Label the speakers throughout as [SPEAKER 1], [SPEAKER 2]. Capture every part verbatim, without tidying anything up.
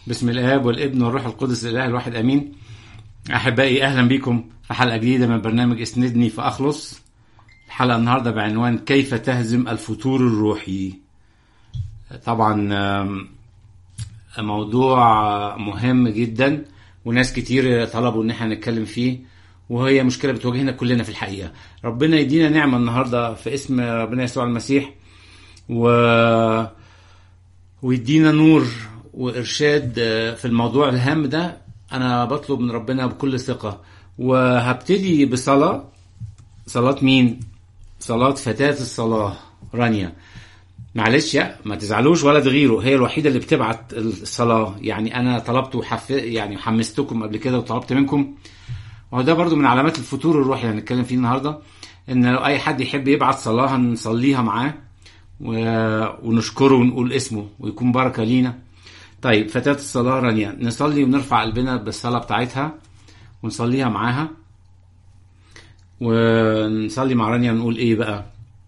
[SPEAKER 1] بسم الآب والابن والروح القدس الإله الواحد أمين. أحبائي أهلا بكم في حلقة جديدة من برنامج اسندني فأخلص. الحلقة النهاردة بعنوان كيف تهزم الفتور الروحي. طبعا موضوع مهم جدا وناس كتير طلبوا ان احنا نتكلم فيه، وهي مشكلة بتواجهنا كلنا في الحقيقة. ربنا يدينا نعمة النهاردة في اسم ربنا يسوع المسيح و... ويدينا نور وإرشاد في الموضوع الهام ده. أنا بطلب من ربنا بكل ثقة، وهبتدي بصلاة. صلاة مين؟ صلاة فتاة الصلاة رانيا. معلش يا ما تزعلوش ولا تغيروا، هي الوحيدة اللي بتبعت الصلاة. يعني أنا طلبت وحف... يعني حمستكم قبل كده وطلبت منكم، وده برضو من علامات الفتور الروحي اللي هنتكلم فيه النهاردة. إن لو أي حد يحب يبعت صلاة هنصليها معاه و... ونشكره ونقول اسمه ويكون بركة لينا. طيب فتاة الصلاة رانيا، نصلي ونرفع قلبنا بالصلاة بتاعتها ونصليها معاها. ونصلي مع رانيا ونقول ايه بقى؟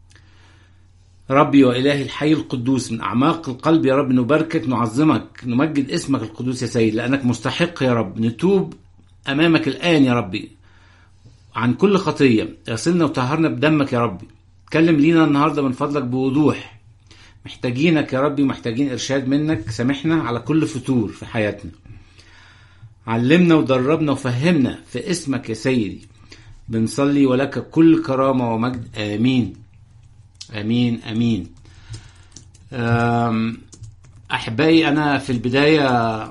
[SPEAKER 1] ربي وإلهي الحي القدوس، من أعماق القلب يا رب نباركك نعظمك نمجد اسمك القدوس يا سيد، لأنك مستحق يا رب. نتوب أمامك الآن يا ربي عن كل خطية، اغسلنا وطهرنا بدمك يا ربي. تكلم لينا النهاردة من فضلك بوضوح، محتاجينك يا ربي ومحتاجين إرشاد منك. سامحنا على كل فتور في حياتنا، علمنا ودربنا وفهمنا في اسمك يا سيدي. بنصلي ولك كل كرامة ومجد. آمين آمين آمين. أحبائي، أنا في البداية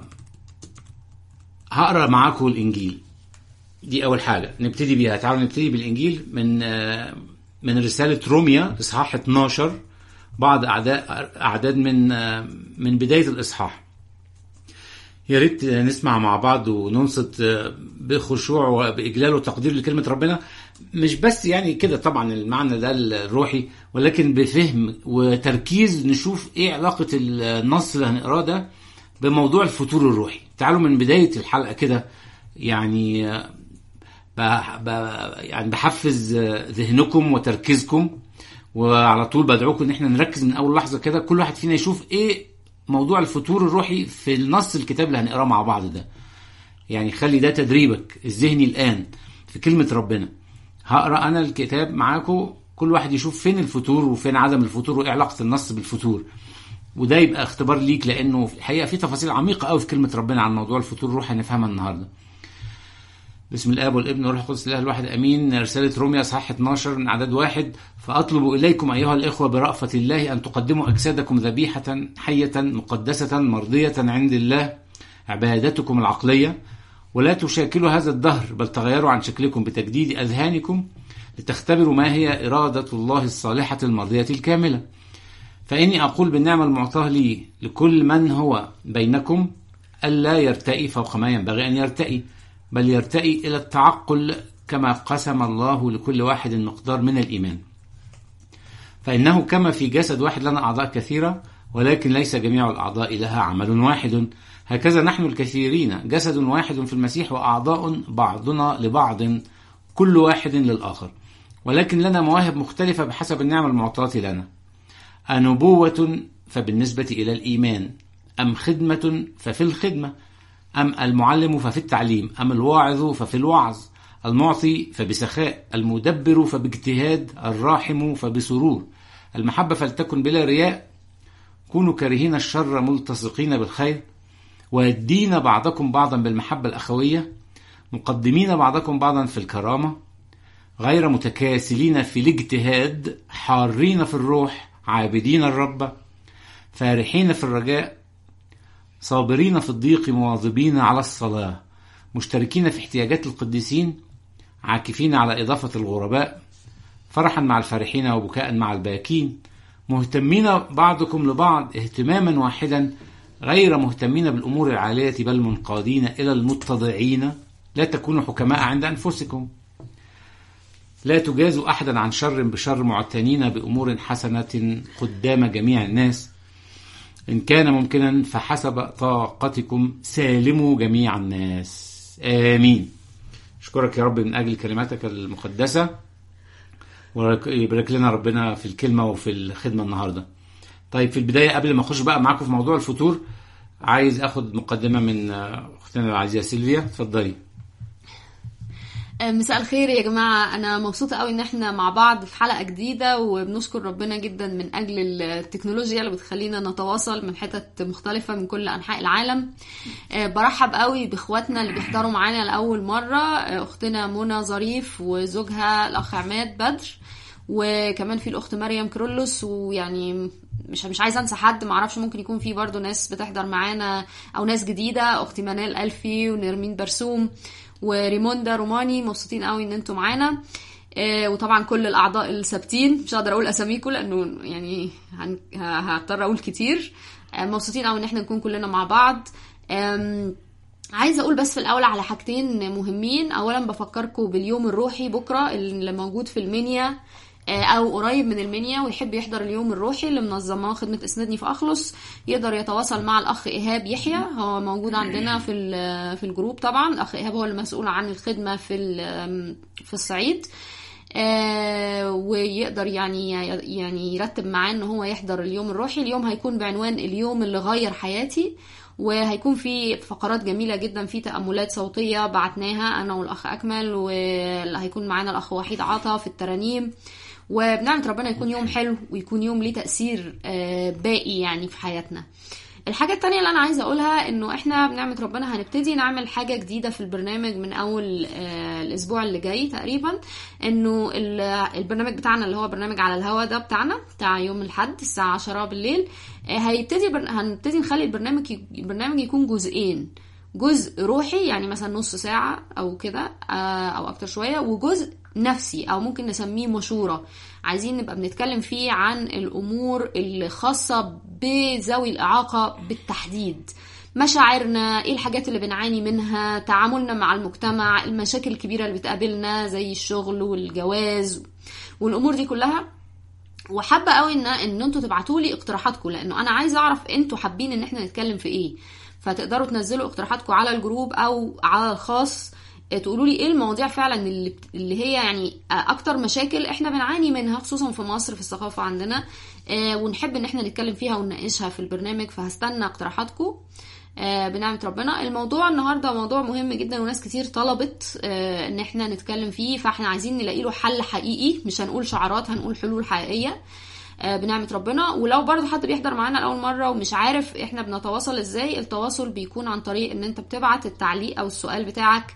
[SPEAKER 1] هقرأ معاكم الإنجيل. دي أول حاجة نبتدي بيها. تعالوا نبتدي بالإنجيل من من رسالة روميا إصحاح اتناشر، بعض أعداد من من بداية الإصحاح. يا ريت نسمع مع بعض وننصت بخشوع وبإجلال وتقدير لكلمة ربنا. مش بس يعني كده طبعا المعنى ده الروحي، ولكن بفهم وتركيز نشوف ايه علاقة النص اللي هنقراه ده بموضوع الفتور الروحي. تعالوا من بداية الحلقة كده يعني يعني بحفز ذهنكم وتركيزكم، وعلى طول بدعوكم ان احنا نركز من اول لحظة كده. كل واحد فينا يشوف ايه موضوع الفتور الروحي في النص الكتاب اللي هنقراه مع بعض ده. يعني خلي ده تدريبك الذهني الآن في كلمة ربنا. هقرأ أنا الكتاب معاكم، كل واحد يشوف فين الفتور وفين عدم الفتور وإيه علاقة النص بالفتور، وده يبقى اختبار ليك، لأنه في الحقيقة في تفاصيل عميقة قوي في كلمة ربنا عن موضوع الفتور الروحي هنفهمها النهاردة. بسم الآب والابن والروح القدس الإله الواحد أمين. رسالة روميا اصحاح اتناشر من عدد واحد. فأطلب إليكم أيها الإخوة برأفة الله أن تقدموا أجسادكم ذبيحة حية مقدسة مرضية عند الله، عبادتكم العقلية، ولا تشاكلوا هذا الدهر، بل تغيروا عن شكلكم بتجديد أذهانكم لتختبروا ما هي إرادة الله الصالحة المرضية الكاملة. فإني أقول بالنعمة المعطاة لي لكل من هو بينكم ألا يرتئي فوق ما ينبغي أن يرتئي، بل يرتئي إلى التعقل كما قسم الله لكل واحد مقدار من الإيمان. فإنه كما في جسد واحد لنا أعضاء كثيرة، ولكن ليس جميع الأعضاء لها عمل واحد، هكذا نحن الكثيرين جسد واحد في المسيح، وأعضاء بعضنا لبعض كل واحد للآخر، ولكن لنا مواهب مختلفة بحسب النعمة المعطاة لنا. أنبوة فبالنسبة إلى الإيمان، أم خدمة ففي الخدمة، أم المعلم ففي التعليم، أم الواعظ ففي الوعظ، المعطي فبسخاء، المدبر فباجتهاد، الراحم فبسرور. المحبة فلتكن بلا رياء، كونوا كارهين الشر ملتصقين بالخير، وادين بعضكم بعضا بالمحبة الأخوية، مقدمين بعضكم بعضا في الكرامة، غير متكاسلين في الاجتهاد، حارين في الروح، عابدين الرب، فارحين في الرجاء، صابرين في الضيق، مواظبين على الصلاة، مشتركين في احتياجات القديسين، عاكفين على إضافة الغرباء، فرحا مع الفرحين وبكاء مع الباكين، مهتمين بعضكم لبعض اهتماما واحدا، غير مهتمين بالأمور العالية بل منقادين إلى المتضعين. لا تكونوا حكماء عند أنفسكم، لا تجازوا أحدا عن شر بشر، معتنين بأمور حسنة قدام جميع الناس. إن كان ممكنا فحسب طاقتكم سالموا جميع الناس. آمين. أشكرك يا رب من أجل كلماتك المقدسة، ويبارك لنا ربنا في الكلمة وفي الخدمة النهاردة. طيب في البداية قبل ما أخش بقى معاكم في موضوع الفتور، عايز اخد مقدمة من اختنا العزيزة سيلفيا، اتفضلي.
[SPEAKER 2] مساء الخير يا جماعة، أنا مبسوطة قوي إن احنا مع بعض في حلقة جديدة، وبنشكر ربنا جدا من أجل التكنولوجيا اللي بتخلينا نتواصل من حتت مختلفة من كل أنحاء العالم. برحب قوي بإخواتنا اللي بيحضروا معانا لأول مرة، أختنا منى ظريف وزوجها الأخ عماد بدر، وكمان في الأخت مريم كرولوس، ويعني مش مش عايزه انسى حد، معرفش ممكن يكون في برضو ناس بتحضر معانا او ناس جديده، اختي منال الفي ونرمين برسوم وريموندا روماني. مبسوطين قوي ان انتم معانا، آه وطبعا كل الاعضاء الثابتين، مش هقدر اقول اساميكم لانه يعني هضطر اقول كتير. آه مبسوطين قوي ان احنا نكون كلنا مع بعض. آه عايزه اقول بس في الاول على حاجتين مهمين. اولا بفكركم باليوم الروحي بكره اللي موجود في المنيا او قريب من المنيا، ويحب يحضر اليوم الروحي اللي منظماه خدمة اسندني في اخلص، يقدر يتواصل مع الاخ ايهاب يحيى، هو موجود عندنا في في الجروب. طبعا الاخ ايهاب هو المسؤول عن الخدمة في في الصعيد، ويقدر يعني يعني يرتب معاه ان هو يحضر اليوم الروحي. اليوم هيكون بعنوان اليوم اللي غير حياتي، وهيكون في فقرات جميلة جدا، في تأملات صوتية بعتناها انا والاخ اكمل، وهيكون معانا الاخ وحيد عطا في الترانيم، وبنعمة ربنا يكون يوم حلو ويكون يوم ليه تأثير باقي يعني في حياتنا. الحاجة التانية اللي أنا عايزة أقولها إنه إحنا بنعمة ربنا هنبتدي نعمل حاجة جديدة في البرنامج من أول الأسبوع اللي جاي تقريبا. إنه البرنامج بتاعنا اللي هو برنامج على الهوا ده بتاعنا بتاع يوم الأحد الساعة عشرة بالليل، هيبتدي هنبتدي نخلي البرنامج البرنامج يكون جزئين، جزء روحي يعني مثلا نص ساعة أو كده أو أكتر شوية، وجزء نفسي أو ممكن نسميه مشورة. عايزين نبقى بنتكلم فيه عن الأمور اللي خاصة بذوي الإعاقة بالتحديد، مشاعرنا، ايه الحاجات اللي بنعاني منها، تعاملنا مع المجتمع، المشاكل الكبيرة اللي بتقابلنا زي الشغل والجواز والأمور دي كلها. وحابة قوي ان ان انتوا تبعتوا لي اقتراحاتكم، لانه انا عايزة اعرف انتوا حابين ان احنا نتكلم في ايه، فتقدروا تنزلوا اقتراحاتكم على الجروب او على الخاص، تقولوا لي ايه المواضيع فعلا اللي, اللي هي يعني اكتر مشاكل احنا بنعاني منها خصوصا في مصر في الثقافة عندنا، ونحب ان احنا نتكلم فيها ونناقشها في البرنامج. فهستنى اقتراحاتكم بنعمة ربنا. الموضوع النهاردة موضوع مهم جدا وناس كتير طلبت ان احنا نتكلم فيه، فاحنا عايزين نلاقي له حل حقيقي، مش هنقول شعارات، هنقول حلول حقيقية بنعمة ربنا. ولو برضو حد بيحضر معانا لأول مرة ومش عارف احنا بنتواصل ازاي، التواصل بيكون عن طريق ان انت بتبعت التعليق او السؤال بتاعك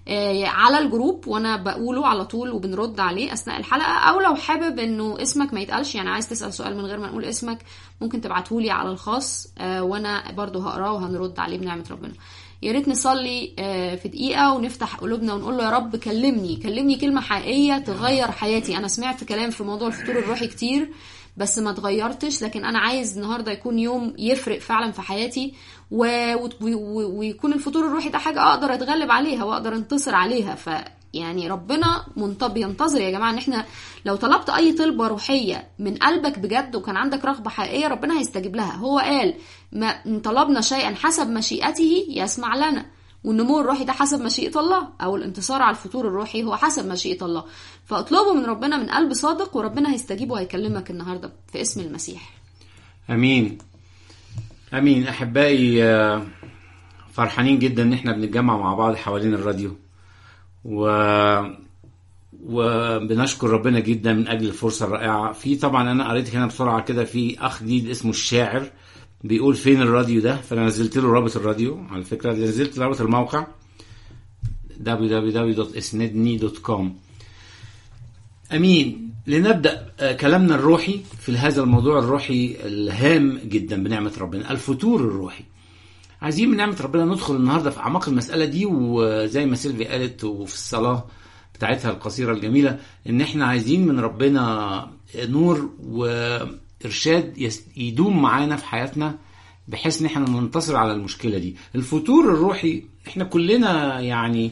[SPEAKER 2] على الجروب وانا بقوله على طول وبنرد عليه اثناء الحلقة، او لو حابب انه اسمك ما يتقالش، يعني عايز تسأل سؤال من غير ما نقول اسمك، ممكن تبعتهولي على الخاص وانا برضو هقراه وهنرد عليه بنعمة ربنا. يا ريت نصلي في دقيقة ونفتح قلوبنا ونقول له يا رب كلمني كلمني كلمة حقيقية تغير حياتي. انا سمعت كلام في موضوع الفطور الروحي كتير بس ما تغيرتش، لكن انا عايز النهاردة يكون يوم يفرق فعلا في حياتي، و... و... و... ويكون الفطور الروحي ده حاجة اقدر اتغلب عليها واقدر انتصر عليها. ف يعني ربنا منطب ينتظر يا جماعة ان احنا لو طلبت اي طلبة روحية من قلبك بجد وكان عندك رغبة حقيقية ربنا هيستجيب لها. هو قال ما طلبنا شيئا حسب مشيئته يسمع لنا، والنمو الروحي ده حسب مشيئة الله، او الانتصار على الفطور الروحي هو حسب مشيئة الله. فاطلبوا من ربنا من قلب صادق وربنا هيستجيب وهيكلمك النهاردة في اسم المسيح.
[SPEAKER 1] امين امين. احبائي فرحانين جدا ان احنا بنتجمع مع بعض حوالين الراديو، و وبنشكر ربنا جدا من اجل الفرصة الرائعة. في طبعا انا قريت هنا بسرعة كده في اخ جديد اسمه الشاعر بيقول فين الراديو ده، فانا نزلت له رابط الراديو. على فكرة نزلت رابط الموقع دبليو دبليو دبليو دوت اسندني دوت كوم. امين. لنبدأ كلامنا الروحي في هذا الموضوع الروحي الهام جدا بنعمة ربنا، الفطور الروحي. عايزين بنعمة ربنا ندخل النهاردة في أعماق المسألة دي، وزي ما سيلفي قالت وفي الصلاة بتاعتها القصيرة الجميلة ان احنا عايزين من ربنا نور وإرشاد يدوم معانا في حياتنا بحيث ان احنا ننتصر على المشكلة دي. الفطور الروحي احنا كلنا يعني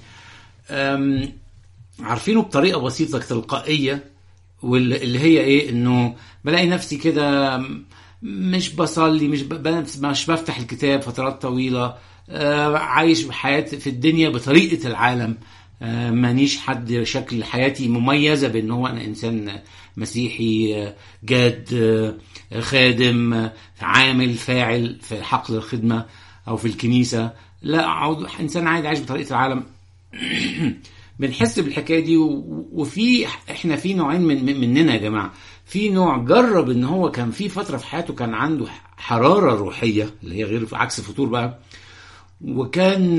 [SPEAKER 1] عارفينه بطريقة بسيطة تلقائية، واللي هي ايه، انه بلاقي نفسي كده مش بصلي، مش مش بفتح الكتاب فترات طويلة، عايش بحياتي في الدنيا بطريقة العالم، مانيش حد شكل حياتي مميزة بأنه هو أنا إنسان مسيحي جاد خادم عامل فاعل في حقل الخدمة. او في الكنيسه، لا عود انسان عادي عايش بطريقه العالم. بنحس بالحكايه دي. وفي احنا في نوعين من مننا يا جماعه. في نوع جرب ان هو كان في فتره في حياته كان عنده حراره روحيه اللي هي غير عكس الفطور بقى، وكان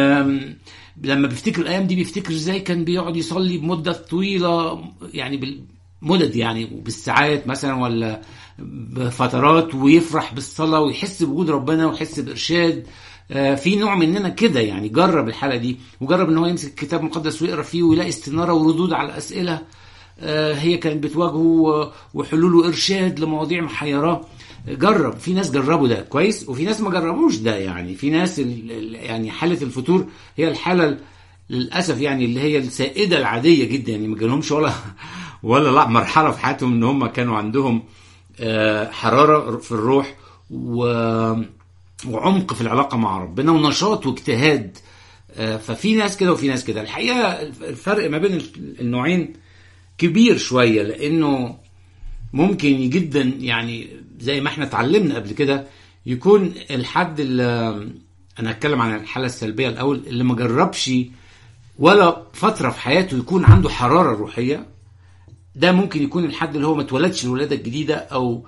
[SPEAKER 1] لما بيفتكر الايام دي بيفتكر ازاي كان بيقعد يصلي بمده طويله، يعني بالمدد يعني بالساعات مثلا ولا بفترات، ويفرح بالصلاه ويحس بوجود ربنا ويحس بارشاد. في نوع مننا كده يعني جرب الحاله دي، وجرب ان هو يمسك الكتاب المقدس ويقرا فيه ويلاقي استناره وردود على اسئله هي كانت بتواجهه وحلول وارشاد لمواضيع محيراه. جرب. في ناس جربوا ده كويس، وفي ناس ما جربوش ده. يعني في ناس يعني حاله الفتور هي الحاله للاسف يعني اللي هي السائده العاديه جدا، يعني ما جالهمش ولا ولا لا مرحله في حياتهم ان هم كانوا عندهم حراره في الروح و وعمق في العلاقه مع ربنا ونشاط واجتهاد. ففي ناس كده وفي ناس كده. الحقيقه الفرق ما بين النوعين كبير شويه، لانه ممكن جدا يعني زي ما احنا اتعلمنا قبل كده يكون الحد اللي انا هتكلم عن الحاله السلبيه الاول، اللي ما جربش ولا فتره في حياته يكون عنده حراره روحيه. ده ممكن يكون الحد اللي هو ما اتولدش الولاده الجديده، او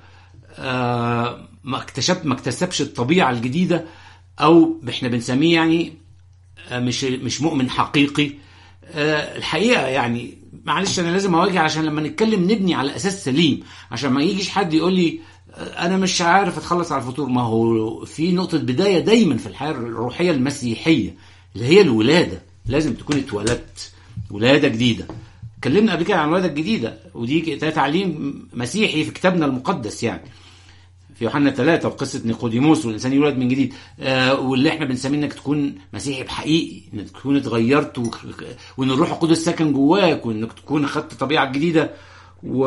[SPEAKER 1] آه ما اكتشف ما اكتسبش الطبيعه الجديده، او احنا بنسميه يعني مش مش مؤمن حقيقي. آه الحقيقه يعني معلش انا لازم اواجه عشان لما نتكلم نبني على اساس سليم، عشان ما يجيش حد يقول لي انا مش عارف اتخلص على الفطور. ما هو في نقطه بدايه دايما في الحياه الروحيه المسيحيه اللي هي الولاده. لازم تكون اتولدت ولاده جديده. اتكلمنا قبل كده عن الولاده الجديده، ودي تعليم مسيحي في كتابنا المقدس يعني في يوحنا ثلاثة وقصة نيقوديموس والإنسان يولد من جديد. آه واللي احنا بنسميه انك تكون مسيحي بحقيقي، انك تكون اتغيرت و... وان الروح القدس ساكن جواك، وانك تكون خدت طبيعة جديدة و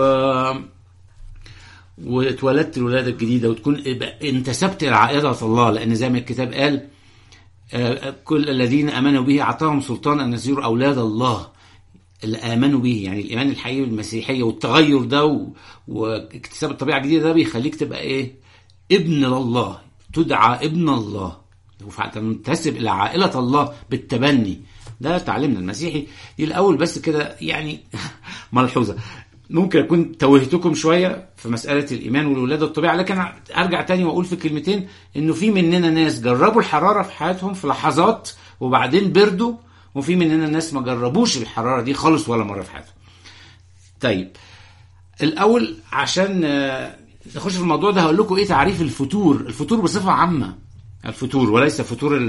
[SPEAKER 1] واتولدت الولادة الجديدة، وتكون انتسبت إلى عائلة الله. لأن زي ما الكتاب قال آه كل الذين آمنوا به أعطاهم سلطان أن يصيروا أولاد الله. اللي آمنوا به يعني الإيمان الحقيقي بالمسيحية والتغير ده و... واكتساب الطبيعة الجديدة ده بيخليك تبقى إيه؟ ابن الله، تدعى ابن الله، وتنتسب إلى عائلة الله بالتبني. ده تعلمنا المسيحي. دي الأول بس كده يعني ملحوظة. ممكن أكون توهتكم شوية في مسألة الإيمان والولادة والطبيعة، لكن أرجع تاني وأقول في كلمتين إنه في مننا ناس جربوا الحرارة في حياتهم في لحظات وبعدين بردوا، وفي مننا ناس ما جربوش الحرارة دي خالص ولا مرة في حياتهم. طيب الأول عشان نخش في الموضوع ده هقول لكم إيه تعريف الفتور. الفتور بصفة عامة، الفتور وليس فتور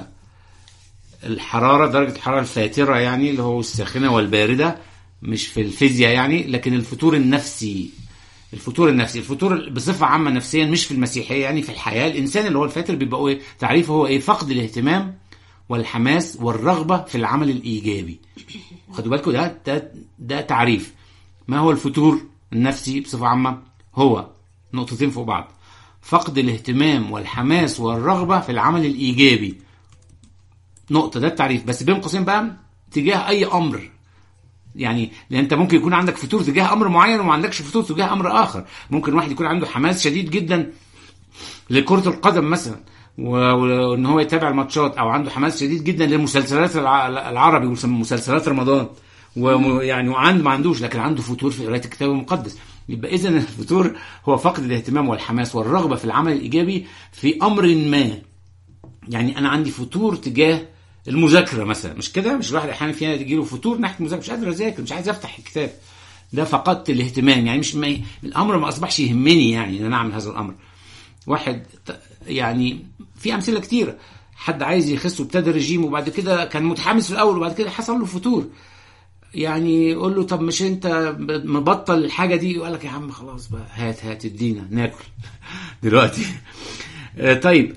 [SPEAKER 1] الحرارة درجة الحرارة الفاترة يعني اللي هو الساخنة والباردة، مش في الفيزياء يعني، لكن الفتور النفسي. الفتور النفسي الفتور بصفة عامة نفسيا، مش في المسيحية يعني في الحياة. الإنسان اللي هو الفاتر بيبقى إيه تعريفه؟ هو إيه؟ فقد الاهتمام والحماس والرغبة في العمل الإيجابي. خدوا بالكم ده, ده ده تعريف. ما هو الفتور النفسي بصفة عامة؟ هو نقطتين فوق بعض: فقد الاهتمام والحماس والرغبة في العمل الإيجابي. نقطة. ده التعريف، بس بين قوسين بقى تجاه أي أمر. يعني لأن أنت ممكن يكون عندك فتور تجاه أمر معين وما عندكش فتور تجاه أمر آخر. ممكن واحد يكون عنده حماس شديد جدا لكرة القدم مثلا، وان هو يتابع الماتشات، او عنده حماس شديد جدا للمسلسلات العربي ومسلسلات رمضان، ويعني وعنده ما عندوش لكن عنده فتور في قراءة الكتاب المقدس. يبقى اذا الفتور هو فقد الاهتمام والحماس والرغبة في العمل الإيجابي في أمر ما. يعني انا عندي فتور تجاه المذاكرة مثلا، مش كده؟ مش الواحد احيانا فينا تجيله فتور ناحية المذاكرة، مش قادر اذاكر، مش عايز افتح الكتاب. ده فقدت الاهتمام، يعني مش ما الامر ما اصبحش يهمني يعني ان انا اعمل هذا الامر. واحد يعني في امثله كتيره، حد عايز يخس وابتدى رجيم وبعد كده كان متحمس في الاول وبعد كده حصل له فتور. يعني يقول له طب مش انت مبطل الحاجه دي؟ يقول لك يا عم خلاص بقى هات هات ادينا ناكل دلوقتي. طيب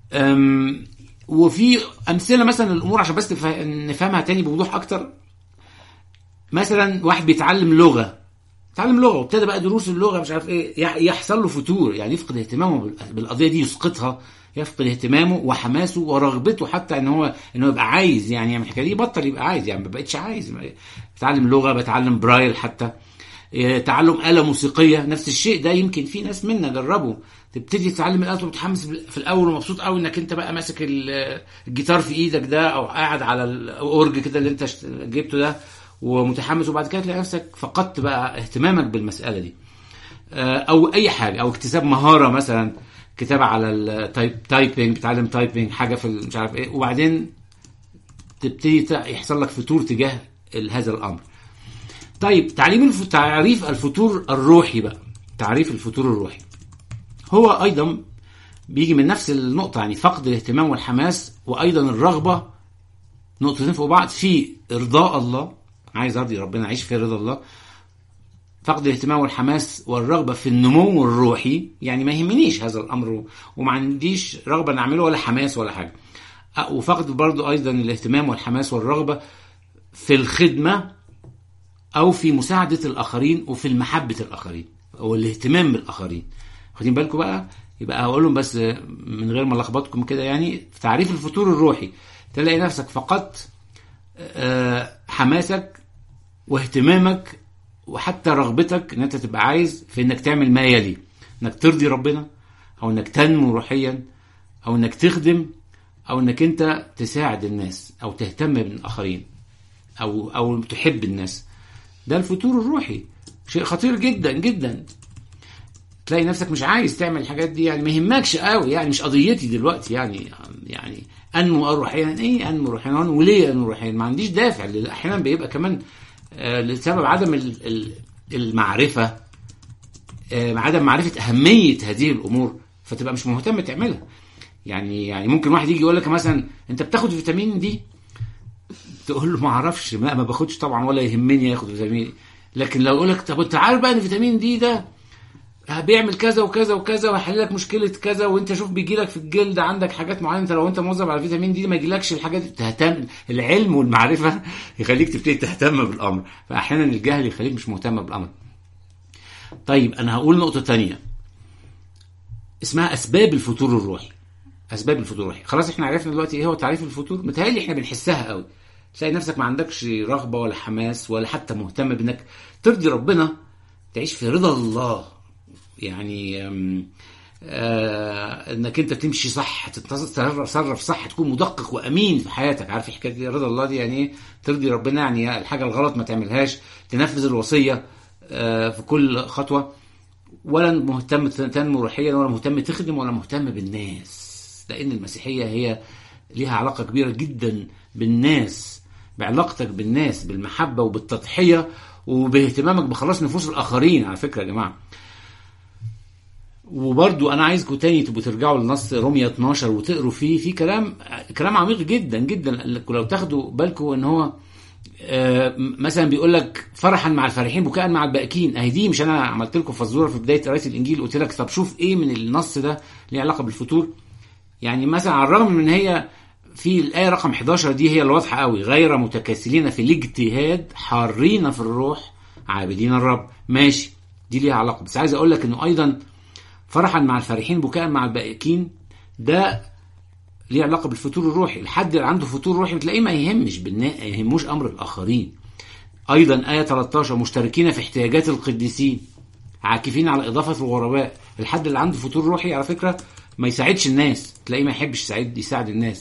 [SPEAKER 1] وفي امثله مثلا الامور عشان بس نفهمها تاني بوضوح اكتر. مثلا واحد بيتعلم لغه تعلم لغه وابتدى بقى دروس اللغه مش عارف ايه، يحصل له فتور، يعني يفقد اهتمامه بالقضيه دي، يسقطها، يفقد اهتمامه وحماسه ورغبته حتى ان هو انه يبقى عايز يعني يعمل الحكايه دي، بطل يبقى عايز، يعني ما بقتش عايز. بتعلم لغه، بتعلم برايل حتى، تعلم آلة موسيقية نفس الشيء. ده يمكن في ناس منا جربوا، تبتدي تتعلم الآلة ومتحمس في الأول ومبسوط قوي انك انت بقى ماسك الجيتار في ايدك ده، او قاعد على الأورج كده اللي انت جبته ده ومتحمس، وبعد كده تلاقي نفسك فقدت بقى اهتمامك بالمسألة دي. او اي حاجة، او اكتساب مهارة مثلا كتابة على التايب تايبنج، بتعلم تايبنج حاجة في مش عارف ايه، وبعدين تبتدي يحصل لك فتور تجاه هذا الامر. طيب تعليم الف... تعريف الفتور الروحي بقى. تعريف الفتور الروحي هو ايضا بيجي من نفس النقطة، يعني فقد الاهتمام والحماس، وايضا الرغبة، نقطتين فوق بعض، في ارضاء الله، عايز ارضي ربنا، اعيش في رضا الله. فقد الاهتمام والحماس والرغبة في النمو الروحي، يعني ما يهمنيش هذا الامر وما عنديش رغبة نعمله ولا حماس ولا حاجة. وفقد برضو ايضا الاهتمام والحماس والرغبة في الخدمة او في مساعدة الاخرين وفي المحبة الاخرين او الاهتمام بالاخرين. خدين بالكم بقى، يبقى هقول لهم بس من غير ما لخبطكم كده، يعني في تعريف الفتور الروحي تلاقي نفسك فقدت حماسك واهتمامك وحتى رغبتك ان انت تبقى عايز في انك تعمل ما يلي، انك ترضي ربنا، او انك تنمو روحيا، او انك تخدم، او انك انت تساعد الناس، او تهتم بالاخرين، او او تحب الناس. ده الفتور الروحي، شيء خطير جدا جدا. تلاقي نفسك مش عايز تعمل الحاجات دي، يعني ما يهمكش قوي، يعني مش قضيتي دلوقتي، يعني يعني انمو روحيا، ايه انمو روحيا وليه انمو روحيا؟ ما عنديش دافع. احيانا بيبقى كمان آه لسبب عدم المعرفة، آه عدم معرفة أهمية هذه الأمور، فتبقى مش مهتم تعملها. يعني يعني ممكن واحد يجي يقول لك مثلا انت بتاخد فيتامين دي، تقول له ما اعرفش، ما, ما باخدش طبعا ولا يهمني ياخد فيتامين. لكن لو يقول لك طب انت عارف بقى ان فيتامين دي ده بيعمل كذا وكذا وكذا وهيحل لك مشكله كذا، وانت شوف بيجي لك في الجلد عندك حاجات معينه، انت لو انت موظف على فيتامين دي ما يجيلكش الحاجات دي. تهتم، العلم والمعرفه يخليك تبتدي تهتم بالامر، فاحيانا الجهل يخليك مش مهتم بالامر. طيب انا هقول نقطه تانية اسمها اسباب الفتور الروحي. اسباب الفتور الروحي، خلاص احنا عرفنا دلوقتي ايه هو تعريف الفتور. متهيألي احنا بنحسها قوي، تلاقي نفسك ما عندكش رغبه ولا حماس ولا حتى مهتم بانك ترضي ربنا، تعيش في رضا الله، يعني آه انك انت تمشي صح، تتصرف صح، تكون مدقق وامين في حياتك. عارف حكايه رضا الله دي يعني ايه؟ ترضي ربنا يعني الحاجه الغلط ما تعملهاش، تنفذ الوصيه آه في كل خطوه، ولا مهتم تنمو روحيا، ولا مهتم تخدم، ولا مهتم بالناس. لان المسيحيه هي ليها علاقه كبيره جدا بالناس، بعلاقتك بالناس، بالمحبه وبالتضحيه وباهتمامك بخلاص نفوس الاخرين. على فكره يا جماعه، وبرضو انا عايزكم تاني تبقوا ترجعوا لنص رومية اتناشر وتقروا فيه في كلام كلام عميق جدا جدا. لو تاخدوا بالكم ان هو آه مثلا بيقول لك فرحا مع الفرحين بكاء مع الباكين. اهي دي مش انا عملت لكم فزوره في بدايه قراءه الانجيل قلت لك طب شوف ايه من النص ده ليه علاقه بالفتور. يعني مثلا على الرغم من هي في الايه رقم حداشر دي هي الواضحه قوي، غير متكاسلين في الاجتهاد، حارين في الروح، عابدين الرب. ماشي، دي ليها علاقه، بس عايز اقول لك انه ايضا فرحا مع الفرحين بكاء مع الباكين ده ليه علاقه بالفتور الروحي. الحد اللي عنده فتور روحي بتلاقيه ما يهمش بالنا... يهموش امر الاخرين. ايضا ايه تلتاشر مشتركين في احتياجات القديسين، عاكفين على اضافه الغرباء. الحد اللي عنده فتور روحي على فكره ما يساعدش الناس، تلاقيه ما يحبش يساعد يساعد الناس.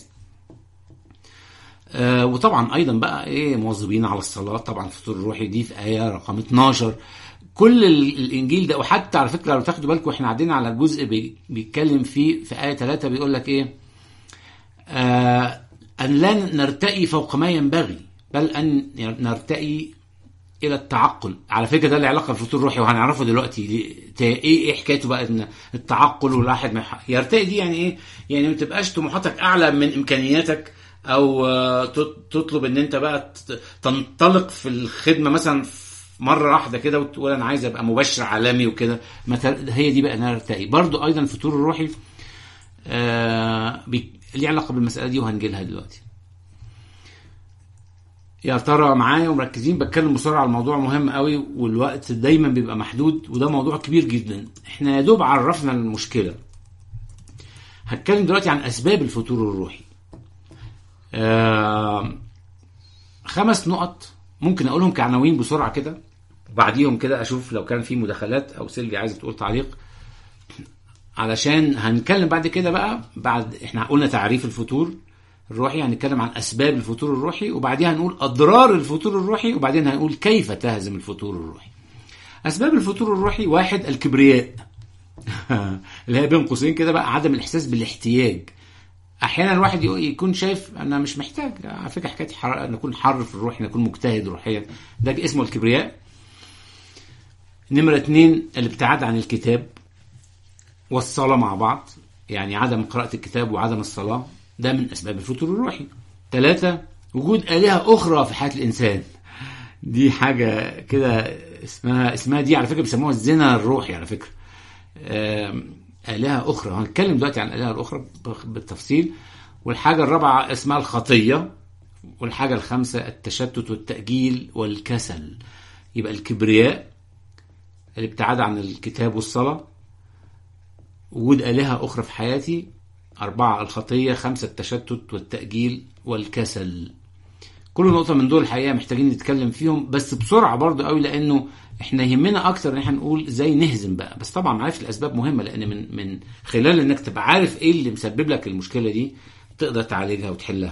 [SPEAKER 1] آه وطبعا ايضا بقى ايه مواظبين على الصلاه، طبعا الفتور الروحي دي في ايه رقم اتناشر. كل الانجيل ده، وحتى على فكره لو تاخدوا بالكم احنا عدينا على الجزء بيتكلم فيه في ايه ثلاثة بيقول لك ايه؟ آه ان لا نرتقي فوق ما ينبغي، بل ان نرتقي الى التعقل. على فكره ده اللي علاقه بالفتور الروحي وهنعرفه دلوقتي ايه ايه حكايته بقى. ان التعقل والواحد ما يرتقي دي يعني ايه؟ يعني ما تبقاش طموحاتك اعلى من امكانياتك، او تطلب ان انت بقى تنطلق في الخدمه مثلا مره واحده كده وتقول انا عايز ابقى مبشر عالمي وكده. هي دي بقى نرتقي. برضو ايضا الفتور الروحي آه ليه علاقه بالمساله دي وهنجي لها دلوقتي. يا ترى معايا ومركزين؟ بتكلم بسرعه على الموضوع مهم قوي والوقت دايما بيبقى محدود، وده موضوع كبير جدا. احنا يا دوب عرفنا المشكله. هتكلم دلوقتي عن اسباب الفتور الروحي. آه خمس نقط ممكن اقولهم كعناوين بسرعه كده. وبعديهم كده اشوف لو كان في مداخلات او سيلفي عايزه تقول تعليق، علشان هنتكلم بعد كده بقى. بعد احنا قلنا تعريف الفتور الروحي، هنتكلم عن اسباب الفتور الروحي، وبعديها هنقول اضرار الفتور الروحي، وبعدين هنقول كيف تهزم الفتور الروحي. اسباب الفتور الروحي: واحد، الكبرياء اللي هي بين قوسين كده بقى عدم الاحساس بالاحتياج. احيانا الواحد يكون شايف انا مش محتاج، على فكره حكايه حر... نكون حر في الروح، نكون مجتهد روحيا، ده اسمه الكبرياء. نمره اتنين، الابتعاد عن الكتاب والصلاه مع بعض، يعني عدم قراءه الكتاب وعدم الصلاه، ده من اسباب الفتور الروحي. ثلاثة، وجود آلهة اخرى في حياه الانسان، دي حاجه كده اسمها اسمها دي على فكره بيسموها الزنا الروحي على فكره. آلهة أخرى، هنتكلم دلوقتي عن الآلهة الأخرى بالتفصيل. والحاجة الرابعة اسمها الخطية. والحاجة الخامسة التشتت والتأجيل والكسل. يبقى الكبرياء، الابتعاد عن الكتاب والصلاة، وجود آلهة أخرى في حياتي. أربعة الخطية. خمسة التشتت والتأجيل والكسل. كل نقطة من دول الحقيقة محتاجين نتكلم فيهم بس بسرعة برضو قوي، لأنه احنا يهمنا اكتر ان احنا نقول ازاي نهزم بقى. بس طبعا معرفة الاسباب مهمة، لان من من خلال انك تبقى عارف ايه اللي مسبب لك المشكلة دي تقدر تعالجها وتحلها.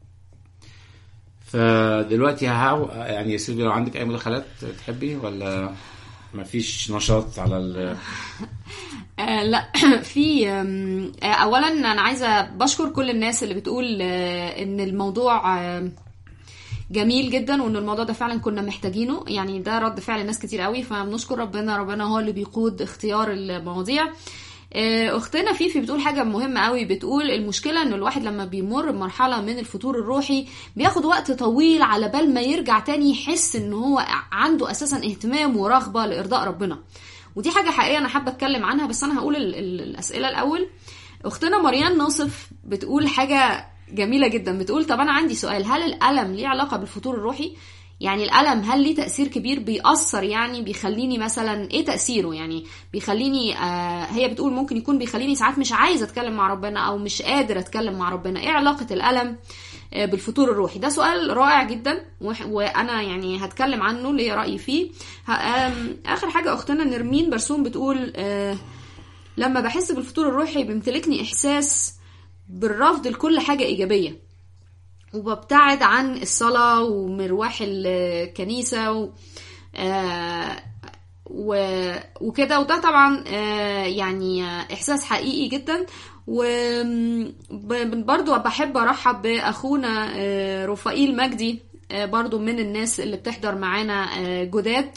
[SPEAKER 1] فدلوقتي هاو يعني يا سيدي لو عندك اي مداخلات تحبي ولا مفيش نشاط على ال
[SPEAKER 2] آه لا في آه اولا انا عايزة بشكر كل الناس اللي بتقول آه ان الموضوع آه جميل جدا، وان الموضوع ده فعلا كنا محتاجينه. يعني ده رد فعل ناس كتير قوي، فبنشكر ربنا. ربنا هو اللي بيقود اختيار المواضيع. اختنا فيفي بتقول حاجه مهمه قوي، بتقول المشكله ان الواحد لما بيمر بمرحله من الفتور الروحي بياخد وقت طويل على بال ما يرجع تاني يحس ان هو عنده اساسا اهتمام ورغبه لارضاء ربنا. ودي حاجه حقيقيه انا حابه اتكلم عنها، بس انا هقول ال ال الاسئله الاول. اختنا مريان ناصف بتقول حاجه جميلة جدا، بتقول طب أنا عندي سؤال، هل الألم ليه علاقة بالفتور الروحي؟ يعني الألم هل ليه تأثير كبير بيأثر، يعني بيخليني مثلا إيه تأثيره؟ يعني بيخليني آه هي بتقول ممكن يكون بيخليني ساعات مش عايزة أتكلم مع ربنا أو مش قادر أتكلم مع ربنا. إيه علاقة الألم آه بالفتور الروحي؟ ده سؤال رائع جدا، وأنا يعني هتكلم عنه ليه رأيي فيه. آخر حاجة أختنا نرمين برسوم بتقول آه لما بحس بالفتور الروحي بيمتلكني إحساس بالرفض لكل حاجة إيجابية، وببتعد عن الصلاة ومرواح الكنيسة و... آه و... وكده. وده طبعا آه يعني إحساس حقيقي جدا. وبرضو بحب أرحب بأخونا آه رفائيل مجدي، آه برضو من الناس اللي بتحضر معانا آه جداد.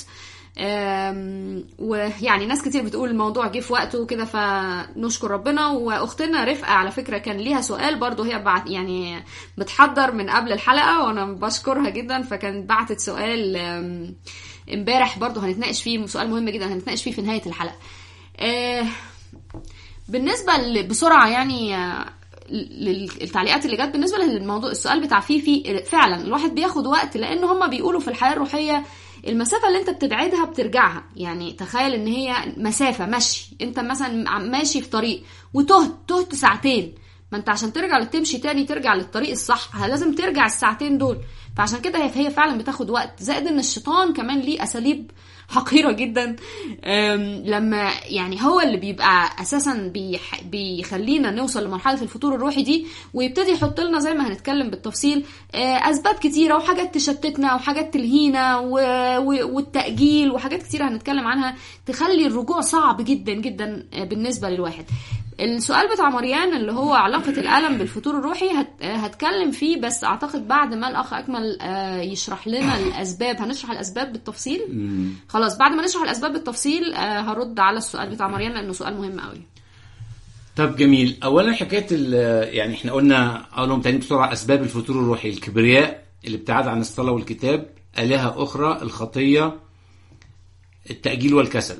[SPEAKER 2] ويعني ناس كتير بتقول الموضوع جه في وقته كده، فنشكر ربنا. واختنا رفقة على فكرة كان ليها سؤال برضو، هي بعت يعني بتحضر من قبل الحلقة وانا بشكرها جدا، فكانت بعتت سؤال امبارح برضو هنتناقش فيه، سؤال مهم جدا هنتناقش فيه في نهاية الحلقة. بالنسبة بسرعة يعني للتعليقات اللي جت بالنسبة للموضوع، السؤال بتاع فيفي فعلا الواحد بياخد وقت، لان هما بيقولوا في الحياة الروحية المسافة اللي انت بتبعدها بترجعها. يعني تخيل ان هي مسافة مشي، انت مثلا ماشي في طريق وتهت تهت ساعتين، ما انت عشان ترجع تمشي تاني ترجع للطريق الصح لازم ترجع الساعتين دول. فعشان كده هي فعلا بتاخد وقت، زائد ان الشيطان كمان ليه اساليب حقيرة جدا، لما يعني هو اللي بيبقى اساسا بيخلينا نوصل لمرحلة الفتور الروحي دي، ويبتدي يحط لنا زي ما هنتكلم بالتفصيل اسباب كتيرة وحاجات تشتتنا وحاجات تلهينا والتأجيل وحاجات كتيرة هنتكلم عنها تخلي الرجوع صعب جدا جدا بالنسبة للواحد. السؤال بتاع مريان اللي هو علاقة الألم بالفتور الروحي هتكلم فيه، بس أعتقد بعد ما الأخ أكمل يشرح لنا الأسباب. هنشرح الأسباب بالتفصيل. خلاص بعد ما نشرح الأسباب بالتفصيل هرد على السؤال بتاع مريان لأنه سؤال مهم قوي.
[SPEAKER 1] طب جميل. أولا حكاية يعني احنا قلنا أولهم تاني بسرعة أسباب الفتور الروحي: الكبرياء، الابتعاد عن الصلاة والكتاب، آلهة أخرى، الخطية، التأجيل والكسل.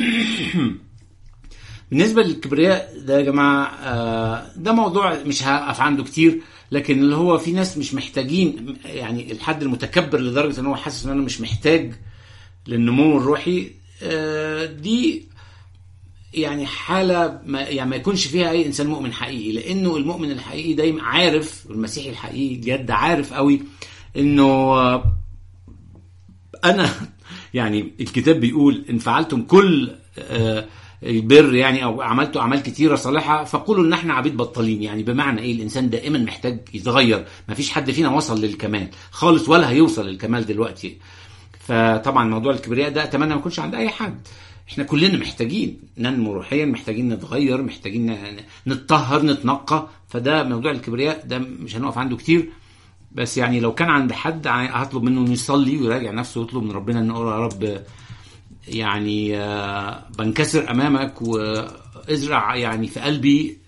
[SPEAKER 1] بالنسبة للكبرياء ده يا جماعة ده موضوع مش هقف عنده كتير، لكن اللي هو في ناس مش محتاجين، يعني الحد المتكبر لدرجة ان هو حاسس ان انا مش محتاج للنمو الروحي، دي يعني حالة ما يعني ما يكونش فيها اي انسان مؤمن حقيقي. لانه المؤمن الحقيقي دايما عارف، والمسيحي الحقيقي جد عارف قوي انه انا يعني الكتاب بيقول ان فعلتم كل البر يعني او عملتوا اعمال كتيره صالحه فقولوا ان احنا عبيد بطالين. يعني بمعنى ايه؟ الانسان دائما محتاج يتغير، ما فيش حد فينا وصل للكمال خالص ولا هيوصل للكمال دلوقتي. فطبعا موضوع الكبرياء ده اتمنى ما يكونش عند اي حد. احنا كلنا محتاجين ننمو روحيا، محتاجين نتغير، محتاجين نتطهر نتنقى. فده موضوع الكبرياء ده مش هنقف عنده كتير، بس يعني لو كان عند حد هطلب منه انه يصلي ويراجع نفسه ويطلب من ربنا انه يقول يا رب يعني بنكسر امامك وازرع يعني في قلبي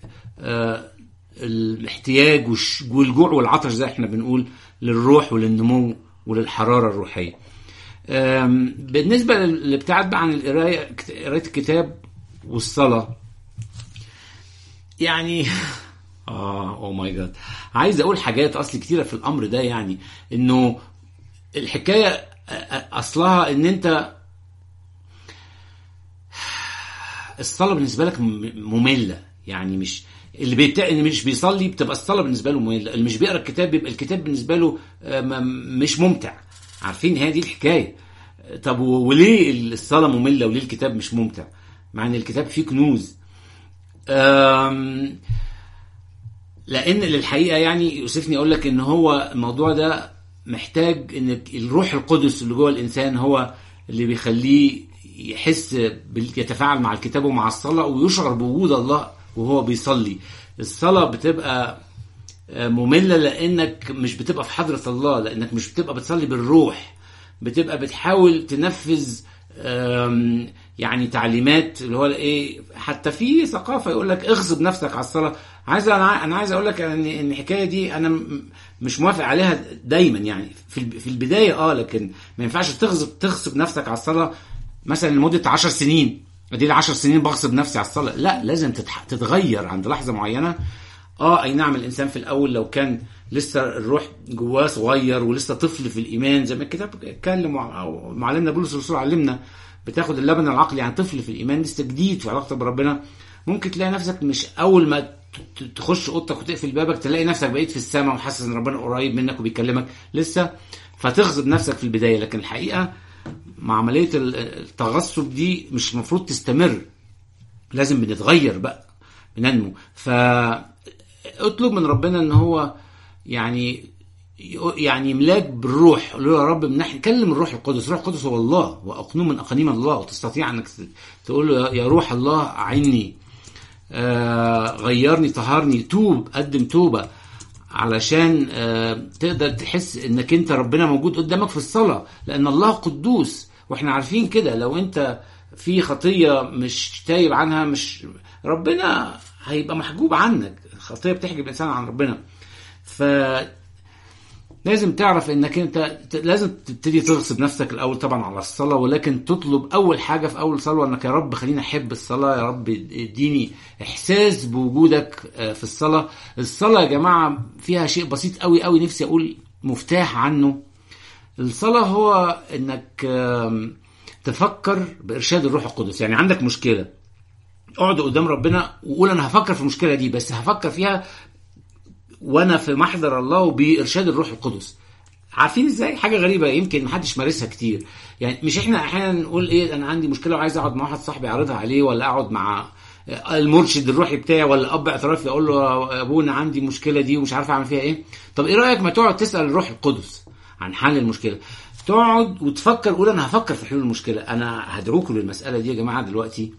[SPEAKER 1] الاحتياج والجوع والعطش زي احنا بنقول للروح وللنمو وللحرارة الروحية. بالنسبة للابتعاد بقى عن القراية قراية الكتاب والصلاة، يعني اه او ماي جاد عايز اقول حاجات اصل كتيرة في الامر ده. يعني انه الحكاية اصلها ان انت الصلاة بالنسبة لك مملة. يعني مش اللي بيبتع... اللي مش بيصلي بتبقى الصلاة بالنسبة له مملة، اللي مش بيقرأ الكتاب بيبقى الكتاب بالنسبة له مش ممتع. عارفين هذه الحكاية؟ طب وليه الصلاة مملة وليه الكتاب مش ممتع مع ان الكتاب فيه كنوز؟ أم... لان للحقيقة يعني يوسفني اقول لك ان هو الموضوع ده محتاج ان الروح القدس اللي جوه الانسان هو اللي بيخليه يحس يتفاعل مع الكتاب ومع الصلاة ويشعر بوجود الله وهو بيصلي. الصلاة بتبقى مملة لأنك مش بتبقى في حضرة الله، لأنك مش بتبقى بتصلي بالروح، بتبقى بتحاول تنفذ يعني تعليمات اللي هو ايه. حتى في ثقافة يقول لك اغصب نفسك على الصلاة. عايز انا عايز اقول لك ان ان الحكاية دي انا مش موافق عليها دايما. يعني في في البداية اه لكن ما ينفعش تغصب تغصب نفسك على الصلاة مثلا لمدة عشر سنين. دي العشر سنين بغصب نفسي على الصلاة، لا، لازم تتح... تتغير عند لحظة معينة. اه اي نعم الانسان في الاول لو كان لسه الروح جواه صغير ولسه طفل في الايمان زي ما الكتاب اتكلم او معلمنا بولس الرسول علمنا بتاخد اللبن العقلي، يعني طفل في الايمان لسه جديد في علاقته بربنا، ممكن تلاقي نفسك مش اول ما تخش اوضتك وتقفل بابك تلاقي نفسك بقيت في السماء وحاسس ان ربنا قريب منك وبيكلمك لسه، فتغصب نفسك في البداية. لكن الحقيقة مع عملية التغصب دي مش المفروض تستمر، لازم بنتغير بقى بننمو. فاطلب من ربنا ان هو يعني يعني يملاك بالروح. قول له يا رب من ناحيه كلم الروح القدس. الروح القدس هو الله واقنوم من اقانيم الله، وتستطيع انك تقول له يا روح الله اعني، آه غيرني، طهرني، توب، قدم توبه علشان آه تقدر تحس انك انت ربنا موجود قدامك في الصلاه، لان الله قدوس واحنا عارفين كده. لو انت في خطيه مش تايب عنها مش ربنا هيبقى محجوب عنك. الخطيه بتحجب الانسان عن ربنا. ف لازم تعرف انك انت لازم تبتدي تغصب نفسك الاول طبعا على الصلاه، ولكن تطلب اول حاجه في اول صلوه انك يا رب خليني احب الصلاه، يا رب اديني احساس بوجودك في الصلاه. الصلاه يا جماعه فيها شيء بسيط قوي قوي نفسي اقول مفتاح عنه. الصلاه هو انك تفكر بارشاد الروح القدس. يعني عندك مشكله، اقعد قدام ربنا وقول انا هفكر في المشكله دي، بس هفكر فيها وانا في محضر الله وبإرشاد الروح القدس. عارفين ازاي؟ حاجه غريبه يمكن محدش مارسها كتير. يعني مش احنا احيانا نقول ايه انا عندي مشكله وعايز اقعد مع واحد صاحبي اعرضها عليه، ولا اقعد مع المرشد الروحي بتاعي ولا اب اعترافي اقول له يا ابونا عندي المشكله دي ومش عارف اعمل فيها ايه. طب ايه رايك ما تقعد تسال الروح القدس عن حل المشكله، تقعد وتفكر قول انا هفكر في حلول المشكله. انا هدعوكم للمساله دي يا جماعه دلوقتي،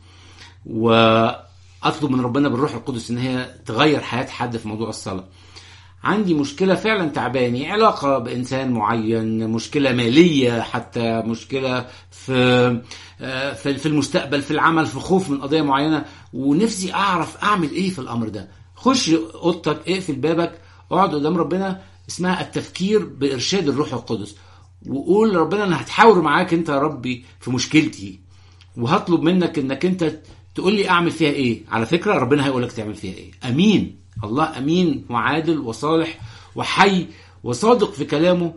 [SPEAKER 1] واطلب من ربنا بالروح القدس ان هي تغير حياه حد في موضوع الصلاه. عندي مشكلة فعلا تعباني، علاقة بإنسان معين، مشكلة مالية، حتى مشكلة في في المستقبل، في العمل، في خوف من قضية معينة، ونفسي أعرف أعمل إيه في الأمر ده. خش أوضتك، اقفل بابك، اقعد قدام ربنا، اسمها التفكير بإرشاد الروح القدس، وقول لربنا أنا هتحاور معاك أنت يا ربي في مشكلتي، وهطلب منك أنك أنت تقول لي أعمل فيها إيه. على فكرة ربنا هيقولك تعمل فيها إيه. أمين. الله أمين وعادل وصالح وحي وصادق في كلامه.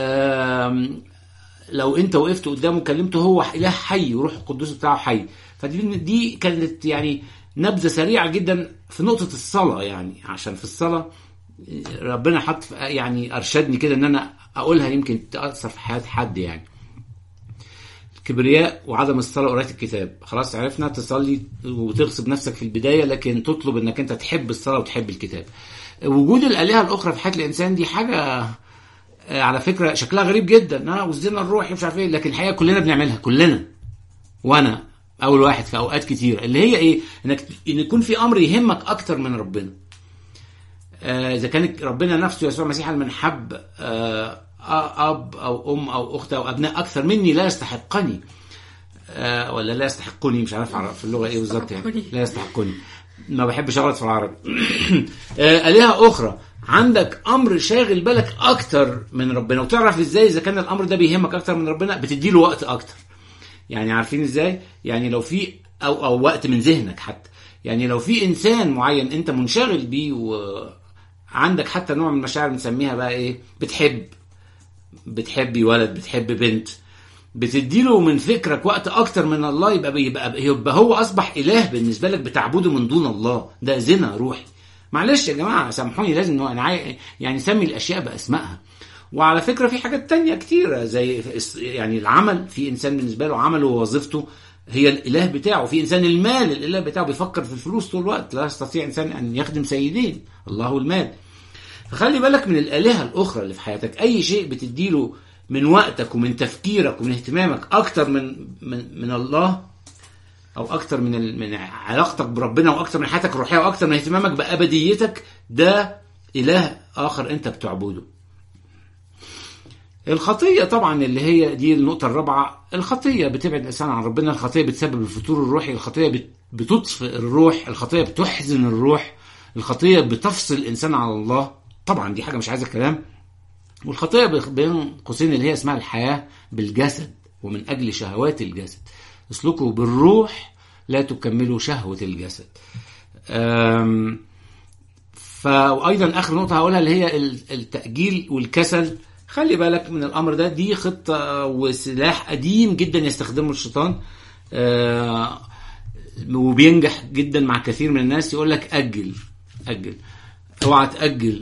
[SPEAKER 1] لو انت وقفت قدامه كلمته هو إله حي وروح القدس بتاعه حي. فدي دي كانت يعني نبذة سريعة جدا في نقطة الصلاة. يعني عشان في الصلاة ربنا حط يعني أرشدني كده ان انا اقولها يمكن تأثر في حياة حد. يعني كبرياء وعدم الصلاة وقراءة الكتاب. خلاص عرفنا تصلي وتغصب نفسك في البداية، لكن تطلب انك انت تحب الصلاة وتحب الكتاب. وجود الآلهة الأخرى في حياة الإنسان دي حاجة على فكرة شكلها غريب جدا، ها والزنا الروحي مش عارف ايه، لكن الحقيقة كلنا بنعملها، كلنا وانا اول واحد في اوقات كتير، اللي هي ايه؟ انك ان يكون في امر يهمك اكتر من ربنا. اذا آه كان ربنا نفسه يسوع المسيح من حب آه اب او ام او اخت او ابناء اكثر مني لا يستحقني، آه ولا لا يستحقني، مش عارف في اللغه ايه بالظبط يعني، لا يستحقني، ما بحبش اغلط في العربي. آه آلهة اخرى عندك امر شاغل بالك اكتر من ربنا، وتعرف ازاي اذا كان الامر ده بيهمك اكتر من ربنا؟ بتديله وقت اكتر. يعني عارفين ازاي؟ يعني لو في او او وقت من ذهنك حتى، يعني لو في انسان معين انت منشغل بيه وعندك حتى نوع من المشاعر بنسميها بقى ايه، بتحب بتحبي ولد، بتحب بنت، بتديله من فكرك وقت اكتر من الله، يبقى يبقى, يبقى هو اصبح اله بالنسبه لك، بتعبده من دون الله. ده زنا روحي. معلش يا جماعه سامحوني، لازم انا يعني سمي الاشياء باسمائها. وعلى فكرة في حاجات تانية كتيرة، زي يعني العمل، في إنسان بالنسبة له عمله ووظيفته هي الإله بتاعه، في إنسان المال الإله بتاعه، بيفكر في الفلوس طول الوقت، لا يستطيع إنسان أن يخدم سيدين، الله والمال. فخلي بالك من الآلهة الأخرى اللي في حياتك. أي شيء بتديله من وقتك ومن تفكيرك ومن اهتمامك أكتر من من, من الله، أو أكتر من من علاقتك بربنا، وأكتر من حياتك الروحية، وأكتر من اهتمامك بأبديتك، ده إله آخر أنت بتعبده. الخطية طبعا اللي هي دي النقطة الرابعة، الخطية بتبعد الإنسان عن ربنا، الخطية بتسبب الفتور الروحي، الخطية بتطفئ الروح، الخطية بتحزن الروح، الخطية بتفصل الإنسان عن الله. طبعا دي حاجة مش عايزة كلام. والخطية بين قوسين اللي هي اسمها الحياة بالجسد، ومن أجل شهوات الجسد اسلكوا بالروح لا تكملوا شهوة الجسد. فأيضا آخر نقطة هقولها اللي هي التأجيل والكسل. خلي بالك من الأمر ده، دي خطة وسلاح قديم جدا يستخدمه الشيطان، آه وبينجح جدا مع كثير من الناس. يقول لك أجل أجل، اوعى تأجل،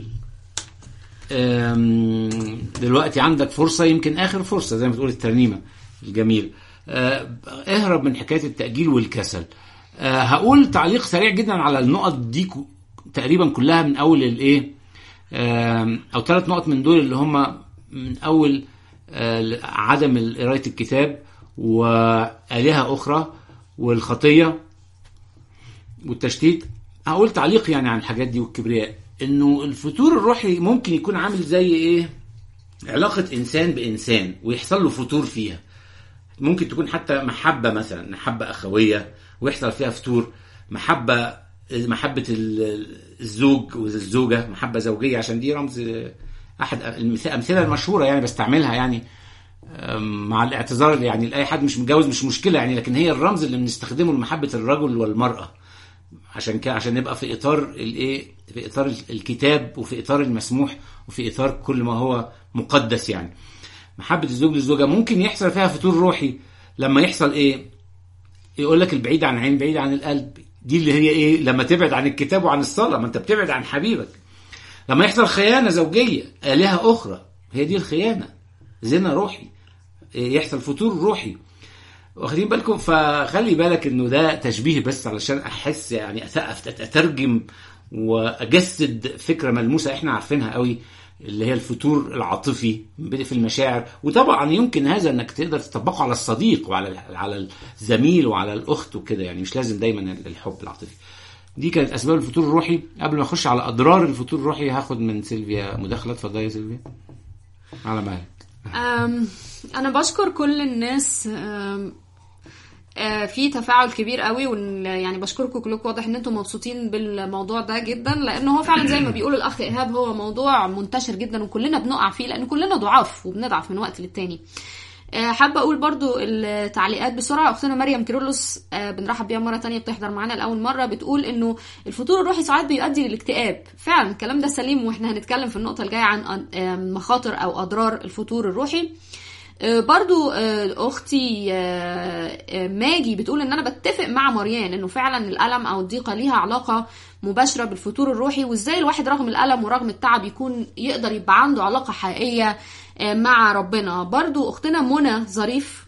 [SPEAKER 1] دلوقتي عندك فرصة، يمكن آخر فرصة زي ما تقول الترنيمة الجميل. آه اهرب من حكاية التأجيل والكسل. آه هقول تعليق سريع جدا على النقط دي تقريبا كلها، من أول الإيه آه أو ثلاث نقط من دول اللي هم من أول آه عدم قراءة الكتاب، وآلهة أخرى، والخطية، والتشتيت. هقول تعليق يعني عن الحاجات دي والكبرياء، إنه الفتور الروحي ممكن يكون عامل زي إيه، علاقة إنسان بإنسان ويحصل له فتور فيها. ممكن تكون حتى محبة، مثلا محبة أخوية ويحصل فيها فتور، محبة محبة الزوج والزوجة، محبة زوجية، عشان دي رمز أحد الأمثلة المشهورة يعني بستعملها يعني مع الاعتذار يعني لأي حد مش متجوز، مش مشكلة يعني، لكن هي الرمز اللي بنستخدمه لمحبة الرجل والمرأة، عشان كده عشان نبقى في إطار الإيه، في إطار الكتاب، وفي إطار المسموح، وفي إطار كل ما هو مقدس يعني. محبة الزوج للزوجة ممكن يحصل فيها فتور روحي لما يحصل إيه، يقول لك البعيد عن العين بعيد عن القلب. دي اللي هي إيه، لما تبعد عن الكتاب وعن الصلاة، ما أنت بتبعد عن حبيبك. لما يحصل خيانة زوجية، آلهة أخرى، هي دي الخيانة، زنا روحي، يحصل فتور روحي. واخدين بالكم؟ فخلي بالك انه ده تشبيه بس علشان احس يعني اترجم واجسد فكرة ملموسة احنا عارفينها قوي، اللي هي الفتور العاطفي في المشاعر. وطبعا يمكن هذا انك تقدر تطبقه على الصديق وعلى على الزميل وعلى الاخت وكده، يعني مش لازم دايما الحب العاطفي. دي كانت اسباب الفتور الروحي. قبل ما اخش على اضرار الفتور الروحي هاخد من سيلفيا مداخله. اتفضلي يا سيلفيا على معاك.
[SPEAKER 2] انا بشكر كل الناس، في تفاعل كبير قوي، يعني بشكركم كلكم، واضح ان انتم مبسوطين بالموضوع ده جدا، لانه هو فعلا زي ما بيقول الاخ ايهاب هو موضوع منتشر جدا وكلنا بنقع فيه، لان كلنا ضعاف وبنضعف من وقت للتاني. حابه اقول برضو التعليقات بسرعه. اختنا مريم كيرلس بنرحب بيها مره تانية، بتحضر معانا لاول مره، بتقول انه الفتور الروحي ساعات بيؤدي للاكتئاب. فعلا الكلام ده سليم، واحنا هنتكلم في النقطه الجايه عن مخاطر او اضرار الفتور الروحي. برضو اختي ماجي بتقول ان انا بتفق مع مريان انه فعلا الالم او الضيقه ليها علاقه مباشره بالفتور الروحي، وازاي الواحد رغم الالم ورغم التعب يكون يقدر يبقى عنده علاقه حقيقيه مع ربنا. برضو اختنا منى ظريف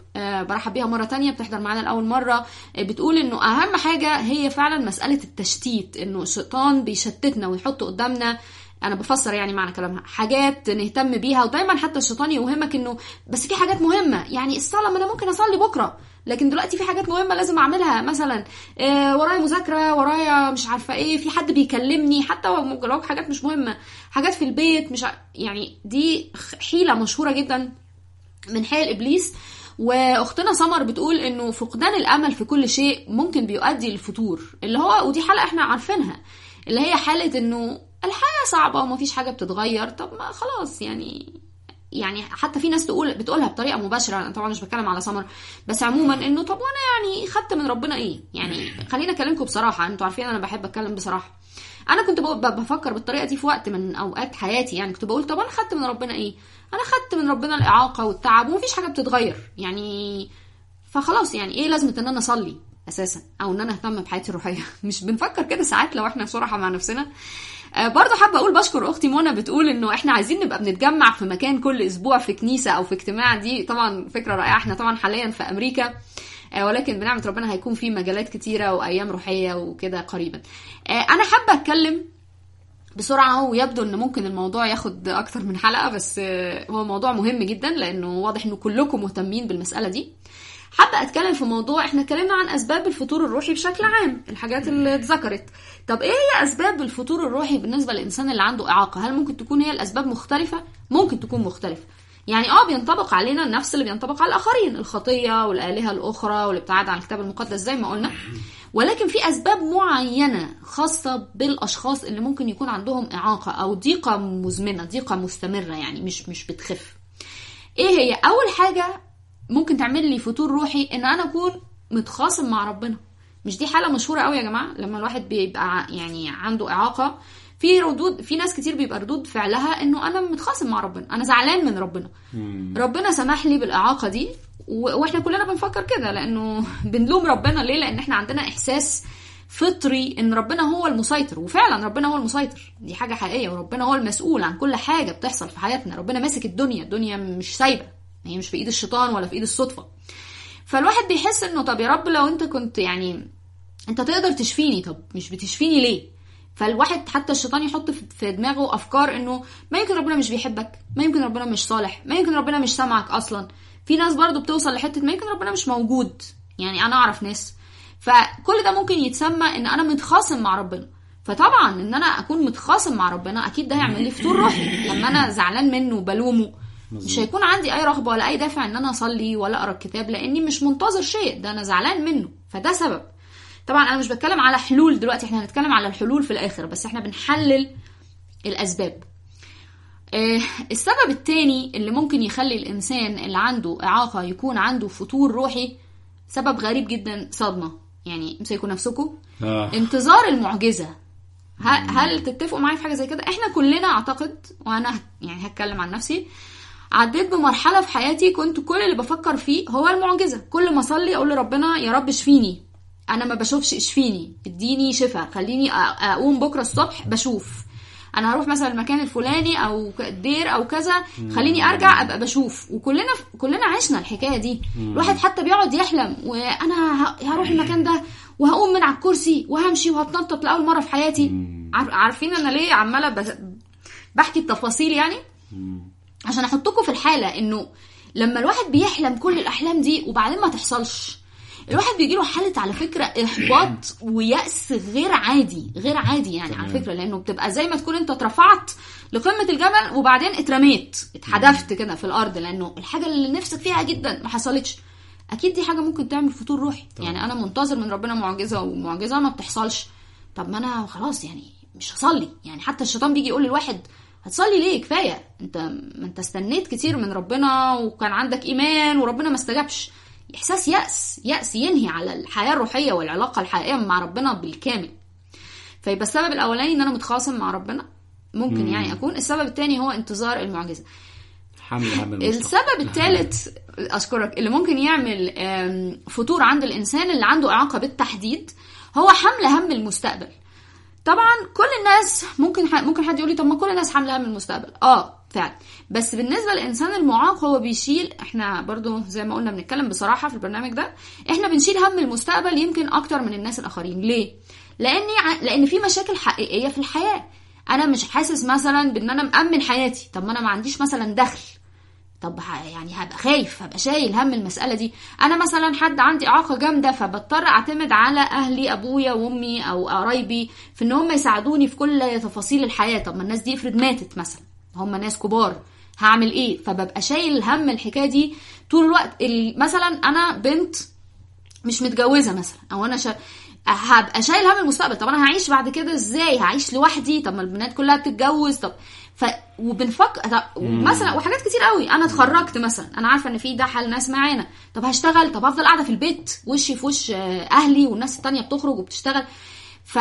[SPEAKER 2] أه برحب بيها مرة تانية بتحضر معانا الأول مرة. أه بتقول إنه أهم حاجة هي فعلا مسألة التشتيت، إنه الشيطان بيشتتنا ويحط قدامنا، أنا بفسر يعني معنى كلامها، حاجات نهتم بيها. ودايما حتى الشيطان يوهمك إنه بس في حاجات مهمة، يعني الصلاة ما أنا ممكن أصلي بكرة، لكن دلوقتي في حاجات مهمة لازم أعملها، مثلا أه ورايا مذاكرة، ورايا مش عارفة إيه، في حد بيكلمني، حتى لو حاجات مش مهمة، حاجات في البيت مش ع... يعني دي حيلة مشهورة جدا من حيل إبليس. واختنا سمر بتقول انه فقدان الامل في كل شيء ممكن بيؤدي للفتور، اللي هو ودي حالة احنا عارفينها، اللي هي حالة انه الحياة صعبة ومفيش حاجة بتتغير. طب ما خلاص يعني يعني حتى في ناس تقول بتقولها بطريقة مباشرة، انا طبعا مش بتكلم على سمر بس عموما، انه طب وانا يعني خدت من ربنا ايه؟ يعني خلينا اكلمكم بصراحة، انتوا عارفين انا بحب اتكلم بصراحة. انا كنت بفكر بالطريقة دي في وقت من اوقات حياتي، يعني كنت بقول طب انا خدت من ربنا ايه؟ انا خدت من ربنا الاعاقه والتعب ومفيش حاجه بتتغير يعني، فخلاص يعني ايه لازمه ان انا اصلي اساسا او ان انا اهتم بحياتي الروحيه؟ مش بنفكر كده ساعات لو احنا صراحه مع نفسنا. آه برضو حابه اقول بشكر اختي منى، بتقول انه احنا عايزين نبقى بنتجمع في مكان كل اسبوع في كنيسه او في اجتماع. دي طبعا فكره رائعه. احنا طبعا حاليا في امريكا، آه ولكن بنعمه ربنا هيكون في مجالات كتيره وايام روحيه وكده قريبا. آه انا حابه اتكلم بسرعة، ويبدو ان ممكن الموضوع ياخد اكتر من حلقة، بس هو موضوع مهم جدا لانه واضح انه كلكم مهتمين بالمسألة دي. حابة اتكلم في موضوع، احنا اتكلمنا عن اسباب الفتور الروحي بشكل عام، الحاجات اللي اتذكرت. طب ايه هي اسباب الفتور الروحي بالنسبة للانسان اللي عنده اعاقة؟ هل ممكن تكون هي الاسباب مختلفة؟ ممكن تكون مختلفة، يعني اه بينطبق علينا نفس اللي بينطبق على الاخرين، الخطية والآلهة الاخرى والابتعاد عن الكتاب المقدس زي ما قلنا، ولكن في أسباب معينة خاصة بالأشخاص اللي ممكن يكون عندهم إعاقة أو ضيقة مزمنة، ضيقة مستمرة، يعني مش مش بتخف. إيه هي؟ أول حاجة ممكن تعمل لي فتور روحي إن أنا أكون متخاصم مع ربنا. مش دي حالة مشهورة قوي يا جماعة؟ لما الواحد بيبقى يعني عنده إعاقة، في ردود، في ناس كتير بيبقى ردود فعلها إنه أنا متخاصم مع ربنا، أنا زعلان من ربنا، ربنا سمح لي بالإعاقة دي. واحنا كلنا بنفكر كده لانه بنلوم ربنا ليه؟ لان احنا عندنا احساس فطري ان ربنا هو المسيطر، وفعلا ربنا هو المسيطر، دي حاجة حقيقية، وربنا هو المسؤول عن كل حاجة بتحصل في حياتنا، ربنا ماسك الدنيا، الدنيا مش سايبة، هي مش في ايد الشيطان ولا في ايد الصدفة. فالواحد بيحس انه طب يا رب لو انت كنت يعني انت تقدر تشفيني، طب مش بتشفيني ليه؟ فالواحد حتى الشيطان يحط في دماغه افكار انه ما يمكن ربنا مش بيحبك، ما يمكن ربنا مش صالح، ما يمكن ربنا مش سامعك اصلا. في ناس برضو بتوصل لحتة ما يمكن ربنا مش موجود، يعني انا اعرف ناس. فكل ده ممكن يتسمى ان انا متخاصم مع ربنا. فطبعا ان انا اكون متخاصم مع ربنا اكيد ده هيعمل لي فتور روحي، لما انا زعلان منه وبلومه مش هيكون عندي اي رغبة ولا اي دافع ان انا اصلي ولا اقرا الكتاب، لاني مش منتظر شيء، ده انا زعلان منه، فده سبب. طبعا انا مش بتكلم على حلول دلوقتي، احنا هنتكلم على الحلول في الاخر، بس احنا بنحلل الاسباب. السبب التاني اللي ممكن يخلي الإنسان اللي عنده إعاقة يكون عنده فتور روحي سبب غريب جدا، صدمة. يعني امسكوا نفسكم، آه. انتظار المعجزة. هل تتفقوا معايا في حاجة زي كده؟ احنا كلنا اعتقد، وانا يعني هتكلم عن نفسي، عديت بمرحلة في حياتي كنت كل اللي بفكر فيه هو المعجزة. كل ما اصلي اقول لربنا يا رب اشفيني، انا ما بشوفش، اشفيني، اديني شفاء، خليني اقوم بكرة الصبح بشوف، انا هروح مثلا المكان الفلاني او الدير او كذا، خليني ارجع ابقى بشوف. وكلنا كلنا عشنا الحكايه دي. الواحد حتى بيقعد يحلم، وانا هروح المكان ده وهقوم من على الكرسي وهمشي وهتنطط لاول مره في حياتي. عارفين انا ليه عماله بحكي التفاصيل؟ يعني عشان احطكم في الحاله انه لما الواحد بيحلم كل الاحلام دي وبعدين ما تحصلش، الواحد بيجيله حالة على فكرة إحباط ويأس غير عادي، غير عادي يعني على فكرة، لأنه بتبقى زي ما تكون أنت اترفعت لقمة الجبل وبعدين اترميت، اتحدفت كده في الأرض، لأنه الحاجة اللي نفسك فيها جدا ما حصلتش. أكيد دي حاجة ممكن تعمل فتور روحي. يعني أنا منتظر من ربنا معجزة ومعجزة ما بتحصلش، طب ما أنا خلاص يعني مش هصلي. يعني حتى الشيطان بيجي يقول للواحد هتصلي ليه؟ كفاية انت ما انت استنيت كتير من ربنا وكان عندك إيمان وربنا ما استجابش. إحساس يأس، يأس ينهي على الحياة الروحية والعلاقة الحقيقية مع ربنا بالكامل. فيبقى السبب الأولاني إن أنا متخاصم مع ربنا، ممكن مم. يعني أكون. السبب الثاني هو انتظار المعجزة. السبب الثالث أشكرك اللي ممكن يعمل فتور عند الإنسان اللي عنده إعاقة بالتحديد هو حمل هم المستقبل. طبعا كل الناس ممكن ح... ممكن حد يقول لي طب ما كل الناس حامله هم المستقبل. اه فعلا، بس بالنسبه للانسان المعاق هو بيشيل، احنا برضو زي ما قلنا بنتكلم بصراحه في البرنامج ده، احنا بنشيل هم المستقبل يمكن اكتر من الناس الاخرين. ليه؟ لاني ع... لان في مشاكل حقيقيه في الحياه. انا مش حاسس مثلا بان انا مأمن حياتي، طب ما انا ما عنديش مثلا دخل، طب يعني هبقى خايف، هبقى شايل هم المسألة دي. انا مثلا حد عندي اعاقة جامدة فبضطر اعتمد على اهلي، ابويا وامي او قرايبي في ان هم يساعدوني في كل تفاصيل الحياة. طب ما الناس دي افرض ماتت مثلا، هم ناس كبار، هعمل ايه؟ فببقى شايل هم الحكاية دي طول الوقت. مثلا انا بنت مش متجوزة مثلا، او انا شا... هبقى شايل هم المستقبل. طب انا هعيش بعد كده ازاي؟ هعيش لوحدي؟ طب ما البنات كلها بتتجوز. طب ف وبنفكر مثلا وحاجات كتير قوي. انا اتخرجت مثلا، انا عارفه ان في ده حال ناس معانا، طب هشتغل؟ طب هفضل قاعده في البيت وشي في وش اهلي والناس التانية بتخرج وبتشتغل؟ ف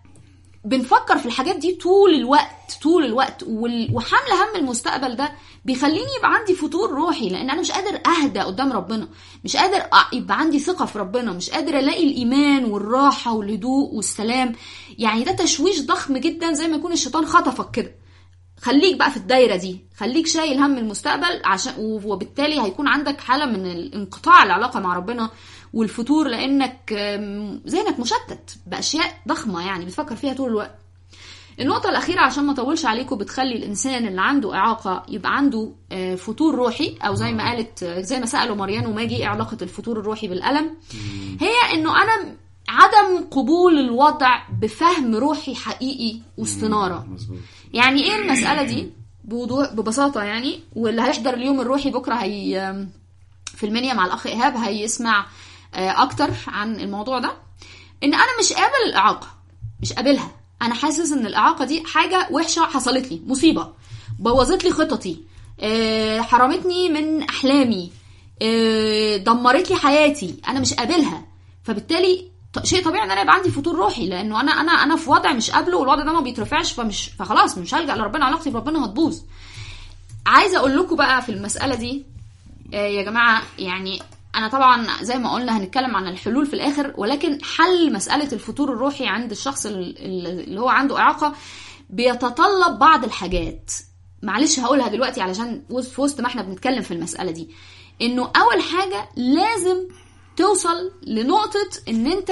[SPEAKER 2] بنفكر في الحاجات دي طول الوقت طول الوقت وحمل هم المستقبل ده بيخليني يبقى عندي فتور روحي، لان انا مش قادر اهدى قدام ربنا، مش قادر يبقى عندي ثقة في ربنا، مش قادر الاقي الايمان والراحة والهدوء والسلام. يعني ده تشويش ضخم جدا، زي ما يكون الشيطان خطفك كده. خليك بقى في الدايرة دي، خليك شايل هم المستقبل، عشان وبالتالي هيكون عندك حالة من انقطاع العلاقة مع ربنا والفتور، لانك ذهنك مشتت باشياء ضخمة يعني بتفكر فيها طول الوقت. النقطة الأخيرة عشان ما اطولش عليكم، بتخلي الإنسان اللي عنده إعاقة يبقى عنده فتور روحي، أو زي ما قالت زي ما سألوا مريان وماجي إيه علاقة الفتور الروحي بالألم، هي إنه أنا عدم قبول الوضع بفهم روحي حقيقي واستنارة. يعني إيه المسألة دي بوضوح ببساطة يعني، واللي هيحضر اليوم الروحي بكرة هي في المنيا مع الأخ إيهاب هيسمع أكتر عن الموضوع ده. إن أنا مش قابل الإعاقة، مش قابلها. انا حاسس ان الاعاقه دي حاجه وحشه حصلت لي، مصيبه بوظت لي خططي، أه حرمتني من احلامي، أه دمرت لي حياتي، انا مش قابلها. فبالتالي شيء طبيعي ان انا يبقى عندي فتور روحي، لانه انا انا انا في وضع مش قابله، والوضع ده ما بيترفعش، فمش فخلاص مش هلجأ لربنا، علاقتي بربنا هتبوظ. عايزه اقول لكم بقى في المساله دي أه يا جماعه، يعني انا طبعا زي ما قلنا هنتكلم عن الحلول في الاخر، ولكن حل مسألة الفتور الروحي عند الشخص اللي هو عنده إعاقة بيتطلب بعض الحاجات. معلش هقولها دلوقتي علشان في وسط ما احنا بنتكلم في المسألة دي، انه اول حاجة لازم توصل لنقطة ان انت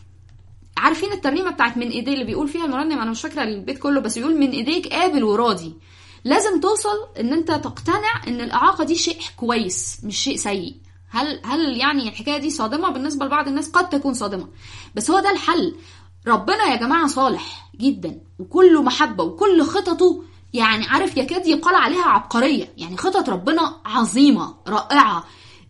[SPEAKER 2] عارفين الترنيمة بتاعت من ايديه اللي بيقول فيها المرنم، انا مش فاكرة البيت كله، بس يقول من ايديك قابل وراضي. لازم توصل ان انت تقتنع ان الإعاقة دي شيء كويس مش شيء سيء. هل هل يعني الحكايه دي صادمه بالنسبه لبعض الناس؟ قد تكون صادمه، بس هو ده الحل. ربنا يا جماعه صالح جدا وكله محبه، وكل خططه يعني عارف يكاد يقال عليها عبقريه. يعني خطط ربنا عظيمه رائعه،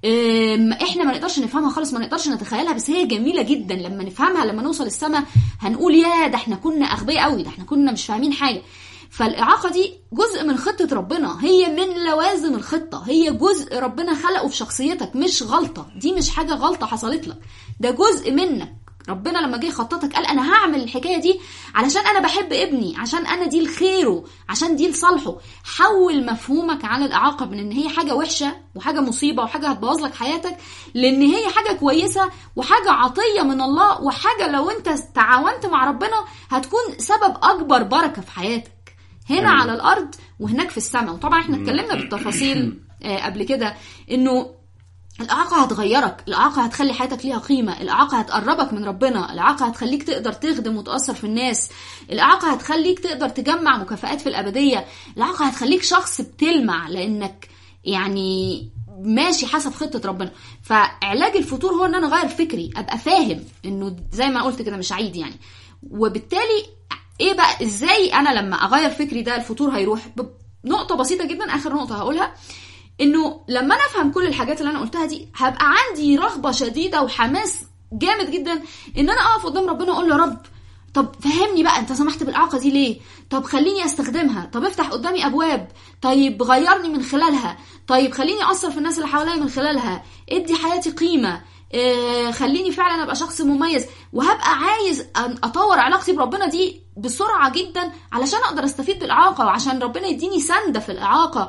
[SPEAKER 2] احنا ما نقدرش نفهمها خالص، ما نقدرش نتخيلها، بس هي جميله جدا. لما نفهمها لما نوصل السماء هنقول يا ده احنا كنا اغبياء قوي، ده احنا كنا مش فاهمين حاجه. فالإعاقة دي جزء من خطة ربنا، هي من لوازم الخطة، هي جزء ربنا خلقه في شخصيتك، مش غلطة. دي مش حاجة غلطة حصلت لك، ده جزء منك. ربنا لما جه خطتك قال أنا هعمل الحكاية دي علشان أنا بحب ابني، عشان أنا دي لخيره، عشان دي لصالحه. حول مفهومك عن الإعاقة من إن هي حاجة وحشة وحاجة مصيبة وحاجة هتبوظ لك حياتك، لأن هي حاجة كويسة وحاجة عطية من الله، وحاجة لو أنت تعاونت مع ربنا هتكون سبب أكبر بركة في حياتك هنا على الأرض وهناك في السماء. وطبعا احنا اتكلمنا بالتفاصيل قبل كده انه الإعاقة هتغيرك، الإعاقة هتخلي حياتك ليها قيمة، الإعاقة هتقربك من ربنا، الإعاقة هتخليك تقدر تخدم وتأثر في الناس، الإعاقة هتخليك تقدر تجمع مكافآت في الأبدية، الإعاقة هتخليك شخص بتلمع لأنك يعني ماشي حسب خطة ربنا. فعلاج الفتور هو ان انا اغير فكري، ابقى فاهم انه زي ما قلت كده مش عيد يعني. وبالتالي ايه بقى ازاي انا لما اغير فكري ده الفتور هيروح؟ نقطة بسيطة جدا، اخر نقطة هقولها، انه لما انا افهم كل الحاجات اللي انا قلتها دي هبقى عندي رغبة شديدة وحماس جامد جدا ان انا اقف قدام ربنا واقول له رب طب فهمني بقى، انت سمحت بالإعاقة دي ليه؟ طب خليني استخدمها، طب افتح قدامي ابواب، طيب غيرني من خلالها، طيب خليني اثر في الناس اللي حواليا من خلالها، ادي حياتي قيمة، اه خليني فعلا ابقى شخص مميز. وهبقى عايز ان اطور علاقتي بربنا دي بسرعة جدا علشان اقدر استفيد بالإعاقة، وعشان ربنا يديني سندة في الإعاقة.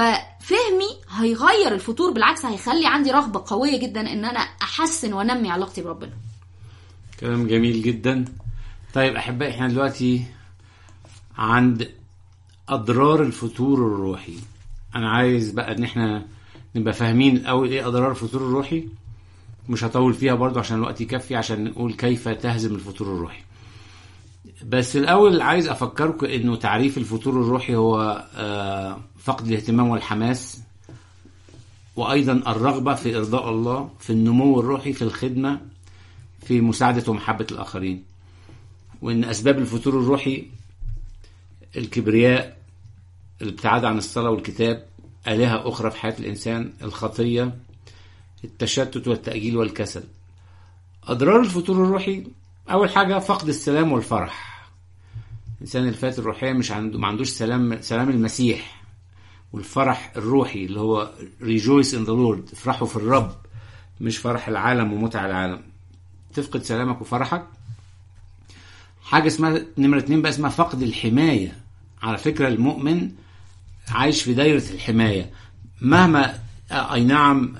[SPEAKER 2] ففهمي هيغير الفتور، بالعكس هيخلي عندي رغبة قوية جدا ان انا احسن وانمي علاقتي بربنا.
[SPEAKER 1] كلام جميل جدا. طيب أحبائي، احنا دلوقتي عند أضرار الفتور الروحي. أنا عايز بقى إن احنا نبقى فاهمين الأول إيه أضرار الفتور الروحي. مش هطول فيها برضو عشان الوقت يكفي عشان نقول كيف تهزم الفتور الروحي. بس الأول عايز أفكركم إنه تعريف الفتور الروحي هو فقد الاهتمام والحماس، وأيضا الرغبة في إرضاء الله، في النمو الروحي، في الخدمة، في مساعدة ومحبة الآخرين. وإن أسباب الفتور الروحي الكبرياء، الابتعاد عن الصلاة والكتاب، آلهة أخرى في حياة الإنسان، الخطية، التشتت والتأجيل والكسل. أضرار الفتور الروحي، أول حاجة فقد السلام والفرح. الإنسان الفاتر الروحية مش عنده ما عندوش سلام سلام المسيح والفرح الروحي اللي هو rejoice in the Lord، افرحوا في الرب، مش فرح العالم ومتع العالم. تفقد سلامك وفرحك. حاجة اسمها نمرة اتنين بقى اسمها فقد الحماية. على فكرة المؤمن عايش في دايرة الحماية، مهما اي نعم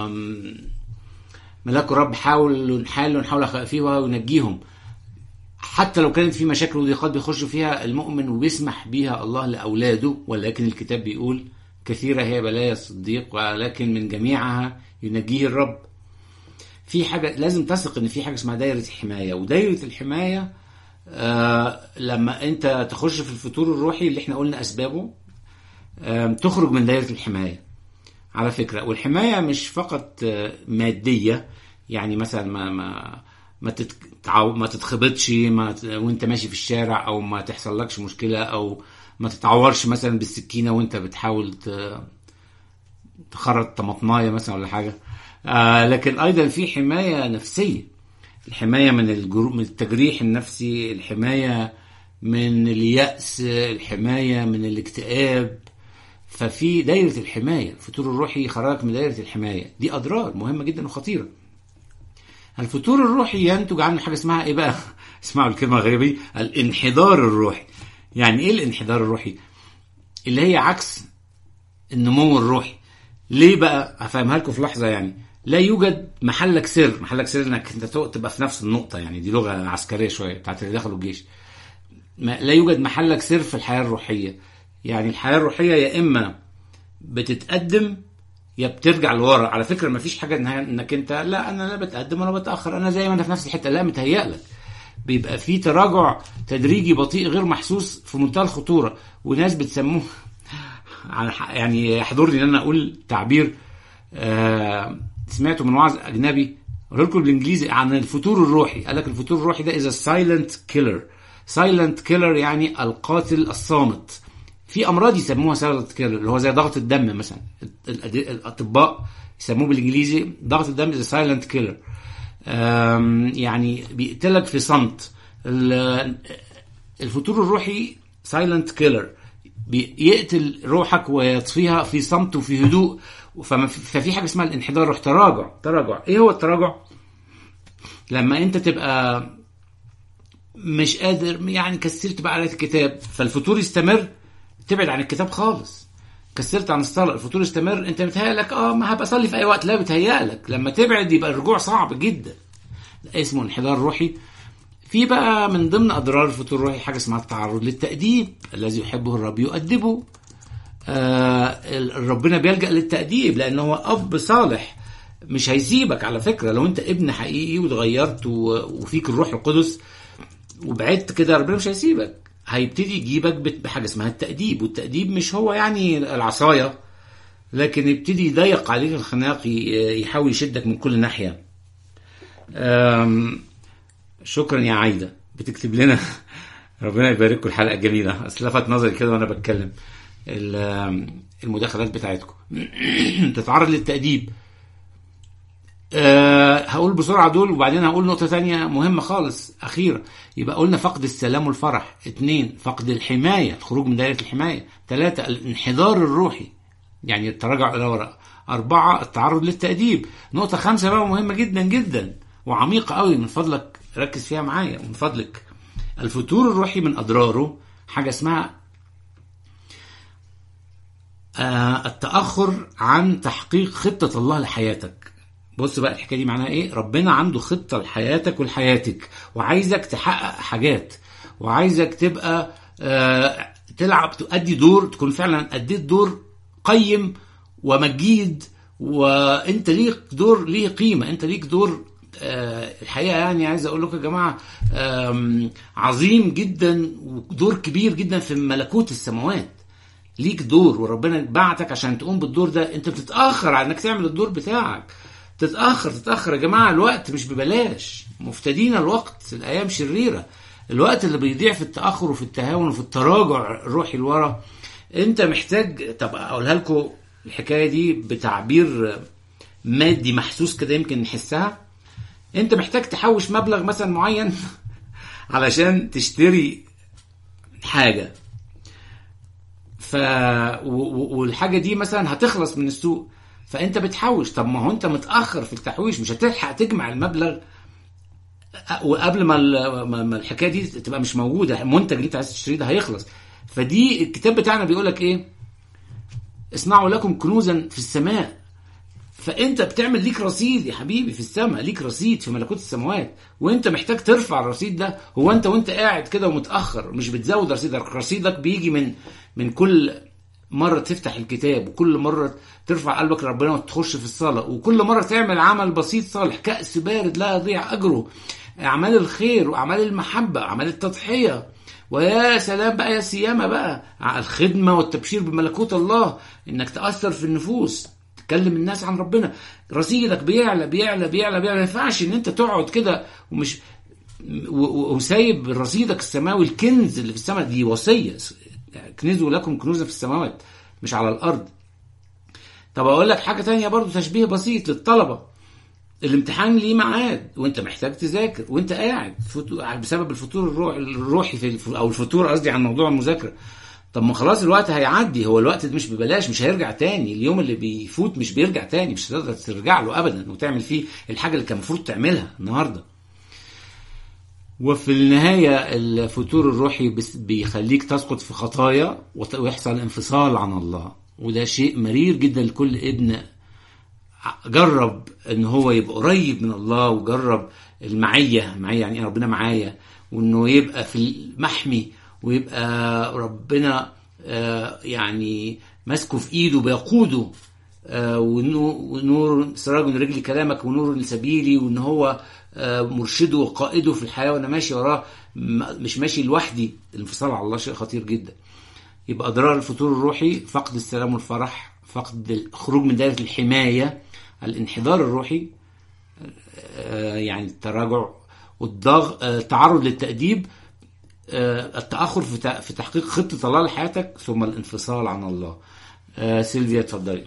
[SPEAKER 1] ملاك الرب حاول نحاول نحاول فيه ونجيهم، حتى لو كانت في مشاكل وضيقات بيخشوا فيها المؤمن وبيسمح بيها الله لأولاده. ولكن الكتاب بيقول كثيرة هي بلايا الصديق ولكن من جميعها ينجيه الرب. في حاجة لازم تثق ان في حاجة اسمها دايرة الحماية. ودايرة الحماية آه لما انت تخش في الفتور الروحي اللي احنا قلنا اسبابه، آه تخرج من دايرة الحماية على فكرة. والحماية مش فقط آه مادية، يعني مثلا ما ما ما, تتعو... ما تتخبطش ما ت... وانت ماشي في الشارع، او ما تحصل لكش مشكلة، او ما تتعورش مثلا بالسكينة وانت بتحاول ت... تخرط طماطماية مثلا ولا حاجة. آه لكن ايضا في حماية نفسية، الحماية من الجرو... من التجريح النفسي، الحماية من اليأس، الحماية من الاكتئاب. ففي دايرة الحماية. الفتور الروحي يخرجك من دايرة الحماية. دي أضرار مهمة جدا وخطيرة. الفتور الروحي ينتج عنه حاجة اسمها ايه بقى؟ اسمعوا الكلمة غريبة، الانحدار الروحي. يعني ايه الانحدار الروحي؟ اللي هي عكس النمو الروحي. ليه بقى؟ هفهمها لكم في لحظة. يعني لا يوجد محلك سر. محلك سر انك انت تبقى في نفس النقطة، يعني دي لغة عسكرية شوية بتاعت اللي دخلوا الجيش. لا يوجد محلك سر في الحياة الروحية. يعني الحياة الروحية يا اما بتتقدم يا بترجع لورا. على فكرة ما فيش حاجة انك انت لا انا لا بتقدم ولا بتأخر، انا زي ما انا في نفس الحتة. لا، متهيألك. بيبقى في تراجع تدريجي بطيء غير محسوس في منتهى الخطورة. وناس بتسموه يعني يحضرني ان انا اقول تعبير آه سمعته من وعظ اجنبي، اقول لكم بالانجليزي عن الفتور الروحي. قال لك الفتور الروحي ده is a silent killer. silent killer يعني القاتل الصامت. في امراض يسموها silent killer اللي هو زي ضغط الدم مثلا. الاطباء يسموه بالانجليزي ضغط الدم is a silent killer. يعني بيقتلك في صمت. الفتور الروحي silent killer بيقتل روحك ويطفيها في صمت وفي هدوء. ففي حاجة اسمها الانحدار الروحي. تراجع. تراجع ايه هو التراجع؟ لما انت تبقى مش قادر، يعني كسلت بقى على الكتاب فالفتور يستمر، تبعد عن الكتاب خالص. كسلت عن الصلاة، الفتور يستمر، انت بتهيألك اه ما هبقى اصلي في اي وقت. لا، بتهيألك لما تبعد يبقى الرجوع صعب جدا. اسمه انحدار روحي. في بقى من ضمن اضرار الفتور الروحي حاجة اسمها التعرض للتأديب. الذي يحبه الرب يؤدبه. آه ربنا بيلجأ للتأديب لأنه هو أب صالح، مش هيسيبك. على فكرة لو أنت ابن حقيقي وتغيرت وفيك الروح القدس وبعدت كده، ربنا مش هيسيبك. هيبتدي يجيبك بحاجة اسمها التأديب. والتأديب مش هو يعني العصاية، لكن يبتدي يضيق عليك الخناق، يحاول يشدك من كل ناحية. شكرا يا عايدة بتكتب لنا. ربنا يبارككم. الحلقة جميلة. أسلفت نظري كده وأنا بتكلم المداخلات بتاعتكم. تتعرض للتأديب. أه هقول بسرعة دول وبعدين هقول نقطة تانية مهمة خالص أخيرة. يبقى قلنا فقد السلام والفرح. اتنين فقد الحماية، الخروج من دائرة الحماية. ثلاثة الانحدار الروحي، يعني التراجع إلى وراء. أربعة التعرض للتأديب. نقطة خمسة بقى مهمة جدا جدا وعميقة قوي، من فضلك ركز فيها معايا من فضلك. الفتور الروحي من أضراره حاجة اسمها التأخر عن تحقيق خطة الله لحياتك. بص بقى الحكايه دي معناها ايه. ربنا عنده خطه لحياتك ولحياتك، وعايزك تحقق حاجات، وعايزك تبقى آه تلعب، تؤدي دور، تكون فعلا اديت دور قيم ومجيد، وانت ليك دور ليه قيمه، انت ليك دور آه الحقيقه يعني عايز اقول لكم يا جماعه آه عظيم جدا، ودور كبير جدا في ملكوت السماوات. ليك دور، وربنا بعتك عشان تقوم بالدور ده. انت بتتاخر على انك تعمل الدور بتاعك، تتاخر تتاخر يا جماعه. الوقت مش ببلاش، مفتدين الوقت، الايام شريره. الوقت اللي بيضيع في التاخر وفي التهاون وفي التراجع الروحي لورا، انت محتاج. طب اقولها لكم الحكايه دي بتعبير مادي محسوس كده يمكن نحسها. انت محتاج تحوش مبلغ مثلا معين علشان تشتري حاجه، ف والحاجه دي مثلا هتخلص من السوق، فانت بتحوش. طب ما هو انت متاخر في التحويش، مش هتلحق تجمع المبلغ وقبل ما ما الحكايه دي تبقى مش موجوده، المنتج اللي انت عايز تشتريه ده هيخلص. فدي الكتاب بتاعنا بيقولك ايه؟ اصنعوا لكم كنوزا في السماء. فانت بتعمل ليك رصيد يا حبيبي في السماء، ليك رصيد في ملكوت السماوات، وانت محتاج ترفع الرصيد ده. هو انت وانت قاعد كده ومتاخر مش بتزود رصيدك. رصيدك بيجي من من كل مرة تفتح الكتاب، وكل مرة ترفع قلبك لربنا وتخش في الصلاة، وكل مرة تعمل عمل بسيط صالح، كأس بارد لا يضيع أجره، أعمال الخير وأعمال المحبة وأعمال التضحية. ويا سلام بقى يا سيامة بقى على الخدمة والتبشير بملكوت الله، إنك تأثر في النفوس، تكلم الناس عن ربنا. رصيدك بيعلى بيعلى بيعلى بيعلى. ما ينفعش إن أنت تقعد كده ومش وسايب رصيدك السماوي، الكنز اللي في السماء. دي وصية، كنزوا لكم كنوزا في السماوات مش على الأرض. طب أقول لك حاجة تانية برضو، تشبيه بسيط للطلبة. الامتحان ليه ميعاد، وانت محتاج تذاكر وانت قاعد بسبب الفتور الروحي في او الفتور قصدي عن موضوع المذاكرة. طب ما خلاص الوقت هيعدي، هو الوقت ده مش ببلاش، مش هيرجع تاني. اليوم اللي بيفوت مش بيرجع تاني، مش هتقدر ترجع له أبدا وتعمل فيه الحاجة اللي كان المفروض تعملها النهاردة. وفي النهاية الفتور الروحي بيخليك تسقط في خطايا ويحصل انفصال عن الله، وده شيء مرير جدا لكل ابن جرب ان هو يبقى قريب من الله، وجرب المعية. معية يعني ربنا معايا، وانه يبقى في المحمي، ويبقى ربنا يعني ماسكه في ايده بيقوده، ونور سراج رجلي كلامك ونور لسبيلي، وان هو مرشده وقائده في الحياة وانا ماشي وراه، مش ماشي لوحدي. الانفصال على الله شيء خطير جدا. يبقى اضرار الفتور الروحي: فقد السلام والفرح، فقد الخروج من دائرة الحماية، الانحدار الروحي يعني التراجع والضغط، التعرض للتأديب، التأخر في تحقيق خطة الله لحياتك، ثم الانفصال عن الله. سيلفيا اتفضلي.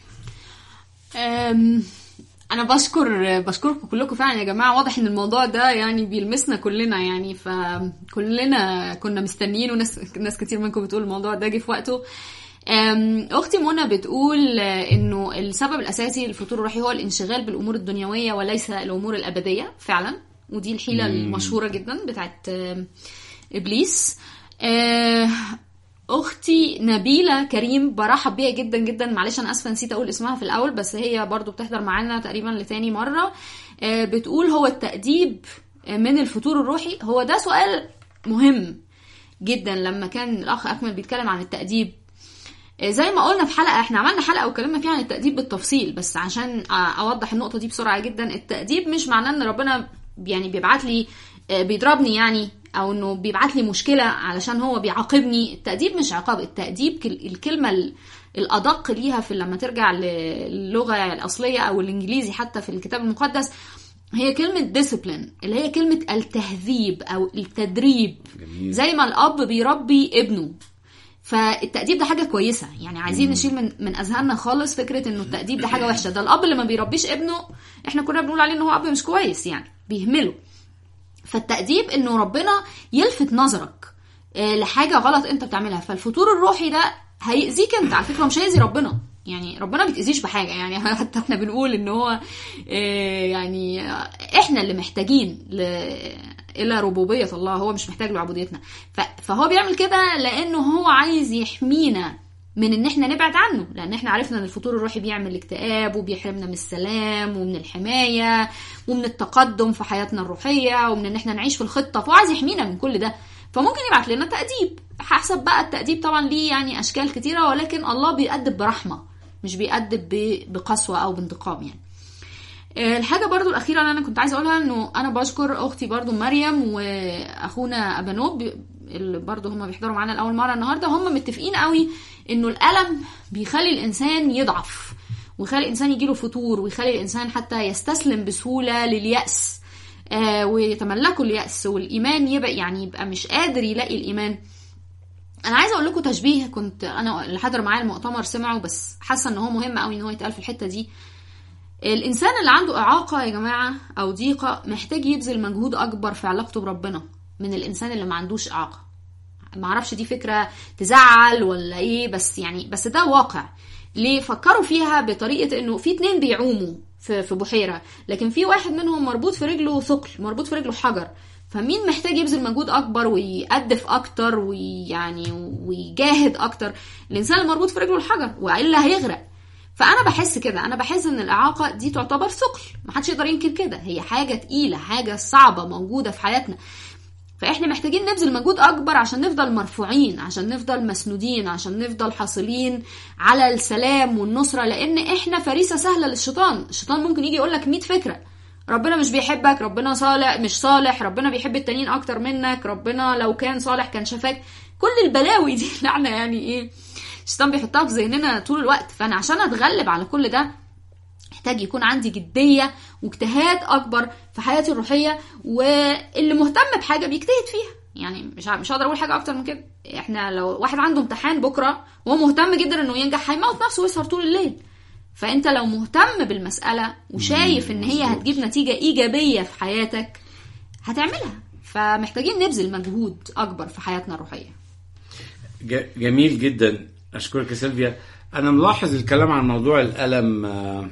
[SPEAKER 2] انا بشكر بشكركم كلكم فعلا يا جماعه. واضح ان الموضوع ده يعني بيلمسنا كلنا، يعني فكلنا كنا مستنيين، وناس ناس كتير منكم بتقول الموضوع ده جه في وقته. اختي منى بتقول انه السبب الاساسي للفتور الروحي هو الانشغال بالامور الدنيويه وليس الامور الابديه. فعلا، ودي الحيله المشهوره جدا بتاعت ابليس. اختي نبيلة كريم برحب بيها جدا جدا. معلش انا اسفه نسيت اقول اسمها في الاول، بس هي برضو بتحضر معانا تقريبا لتاني مره. بتقول هو التأديب من الفتور الروحي؟ هو ده سؤال مهم جدا. لما كان الاخ اكمل بيتكلم عن التأديب، زي ما قلنا في حلقه، احنا عملنا حلقه وكلمنا فيها عن التأديب بالتفصيل، بس عشان اوضح النقطه دي بسرعه جدا، التأديب مش معناه ان ربنا يعني بيبعت لي بيضربني يعني، او انه بيبعت لي مشكله علشان هو بيعاقبني. التأديب مش عقاب. التأديب الكلمه الادق ليها في لما ترجع للغه الاصليه او الانجليزي حتى في الكتاب المقدس، هي كلمه discipline، اللي هي كلمه التهذيب او التدريب. جميل. زي ما الاب بيربي ابنه. فالتأديب ده حاجه كويسه، يعني عايزين مم. نشيل من من اذهاننا خالص فكره انه التأديب ده حاجه وحشه. ده الاب اللي ما بيربيش ابنه احنا كنا بنقول عليه انه هو اب مش كويس، يعني بيهمله. فالتأديب انه ربنا يلفت نظرك لحاجة غلط انت بتعملها. فالفتور الروحي ده هيأذيك انت على فكرة، مش هيأذي ربنا. يعني ربنا بيتأذيش بحاجة، يعني حتى احنا بنقول ان هو يعني احنا اللي محتاجين الى ربوبية الله، هو مش محتاج لعبوديتنا. فهو بيعمل كده لانه هو عايز يحمينا من ان احنا نبعد عنه، لان احنا عرفنا ان الفطور الروحي بيعمل اكتئاب وبيحرمنا من السلام ومن الحماية ومن التقدم في حياتنا الروحية ومن ان احنا نعيش في الخطة، فهو عايز يحمينا من كل ده. فممكن يبعت لنا تأديب، حسب بقى التأديب طبعا ليه يعني اشكال كتيرة، ولكن الله بيأدب برحمة مش بيأدب بقسوة او بانتقام يعني. الحاجة برضو الأخيرة اللي أنا كنت عايزة أقولها إنه أنا بشكر أختي برضو مريم وأخونا أبانوب اللي برضو هم بيحضروا معانا الأول مرة النهاردة. هم متفقين قوي إنه الألم بيخلي الإنسان يضعف ويخلي الإنسان يجيله فتور ويخلي الإنسان حتى يستسلم بسهولة لليأس آه ويتملكوا اليأس والإيمان يبقى يعني يبقى مش قادر يلاقي الإيمان. أنا عايزة أقول لكم تشبيه كنت أنا اللي حضر معايا المؤتمر سمعه، بس حاسة إن هو مهم قوي إن هو يتقال في الحتة دي. الإنسان اللي عنده إعاقة يا جماعة أو ضيقة محتاج يبذل مجهود أكبر في علاقته بربنا من الإنسان اللي ما عندوش إعاقة. معرفش دي فكرة تزعل ولا إيه، بس يعني بس ده واقع. ليه؟ فكروا فيها بطريقة إنه في اتنين بيعوموا في في بحيرة، لكن في واحد منهم مربوط في رجله ثقل، مربوط في رجله حجر، فمين محتاج يبذل مجهود أكبر ويقدف أكتر ويعني ويجاهد أكتر؟ الإنسان اللي مربوط في رجله الحجر، وإلا هيغرق. فأنا بحس كده، أنا بحس إن الإعاقة دي تعتبر ثقل، محدش يقدر ينكر كده، هي حاجة تقيلة، حاجة صعبة موجودة في حياتنا. فإحنا محتاجين نبذل مجهود أكبر عشان نفضل مرفوعين، عشان نفضل مسنودين، عشان نفضل حاصلين على السلام والنصرة، لأن إحنا فريسة سهلة للشيطان. الشيطان ممكن يجي يقولك مية فكرة، ربنا مش بيحبك، ربنا صالح مش صالح، ربنا بيحب التانيين أكتر منك، ربنا لو كان صالح كان شفاك، كل البلاوي دي لعنة يعني إيه الشيطان بيحطها في ذهننا طول الوقت. فانا عشان اتغلب على كل ده محتاج يكون عندي جديه واجتهاد اكبر في حياتي الروحيه، واللي مهتم بحاجه بيجتهد فيها. يعني مش مش هقدر اقول حاجه اكتر من كده. احنا لو واحد عنده امتحان بكره وهو مهتم جدا انه ينجح هيموت نفسه ويسهر طول الليل. فانت لو مهتم بالمساله وشايف ان هي هتجيب نتيجه ايجابيه في حياتك هتعملها. فمحتاجين نبذل مجهود اكبر في حياتنا الروحيه.
[SPEAKER 1] جميل جدا، أشكرك يا سيلفيا. أنا ملاحظ الكلام عن موضوع الألم، آه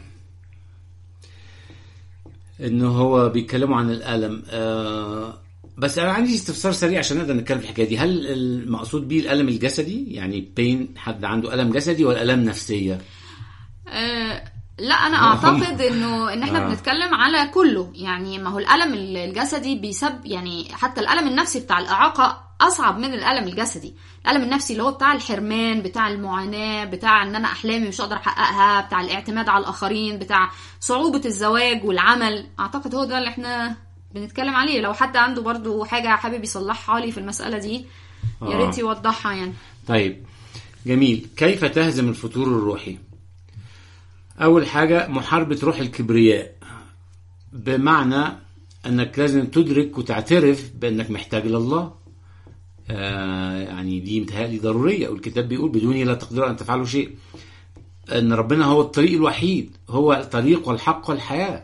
[SPEAKER 1] إنه هو بيتكلموا عن الألم، آه بس أنا عندي استفسار سريع عشان نقدر نتكلم في الحكاية دي. هل المقصود بيه الألم الجسدي، يعني بين حد عنده ألم جسدي، ولا ألم نفسية؟
[SPEAKER 2] آه لا، أنا أعتقد إنه إن إحنا آه. بنتكلم على كله. يعني ما هو الألم الجسدي بيسب، يعني حتى الألم النفسي بتاع الإعاقة أصعب من الألم الجسدي. الألم النفسي اللي هو بتاع الحرمان، بتاع المعاناة، بتاع ان انا احلامي مش هقدر احققها، بتاع الاعتماد على الاخرين، بتاع صعوبة الزواج والعمل، اعتقد هو ده اللي احنا بنتكلم عليه. لو حد عنده برضو حاجة حابب يصلحها لي في المسألة دي يا ريت يوضحها يعني.
[SPEAKER 1] طيب جميل. كيف تهزم الفتور الروحي؟ اول حاجة محاربة روح الكبرياء، بمعنى انك لازم تدرك وتعترف بانك محتاج لله. آه يعني دي متهيألي ضرورية، والكتاب بيقول بدوني لا تقدروا أن تفعلوا شيء. أن ربنا هو الطريق الوحيد، هو الطريق والحق والحياة.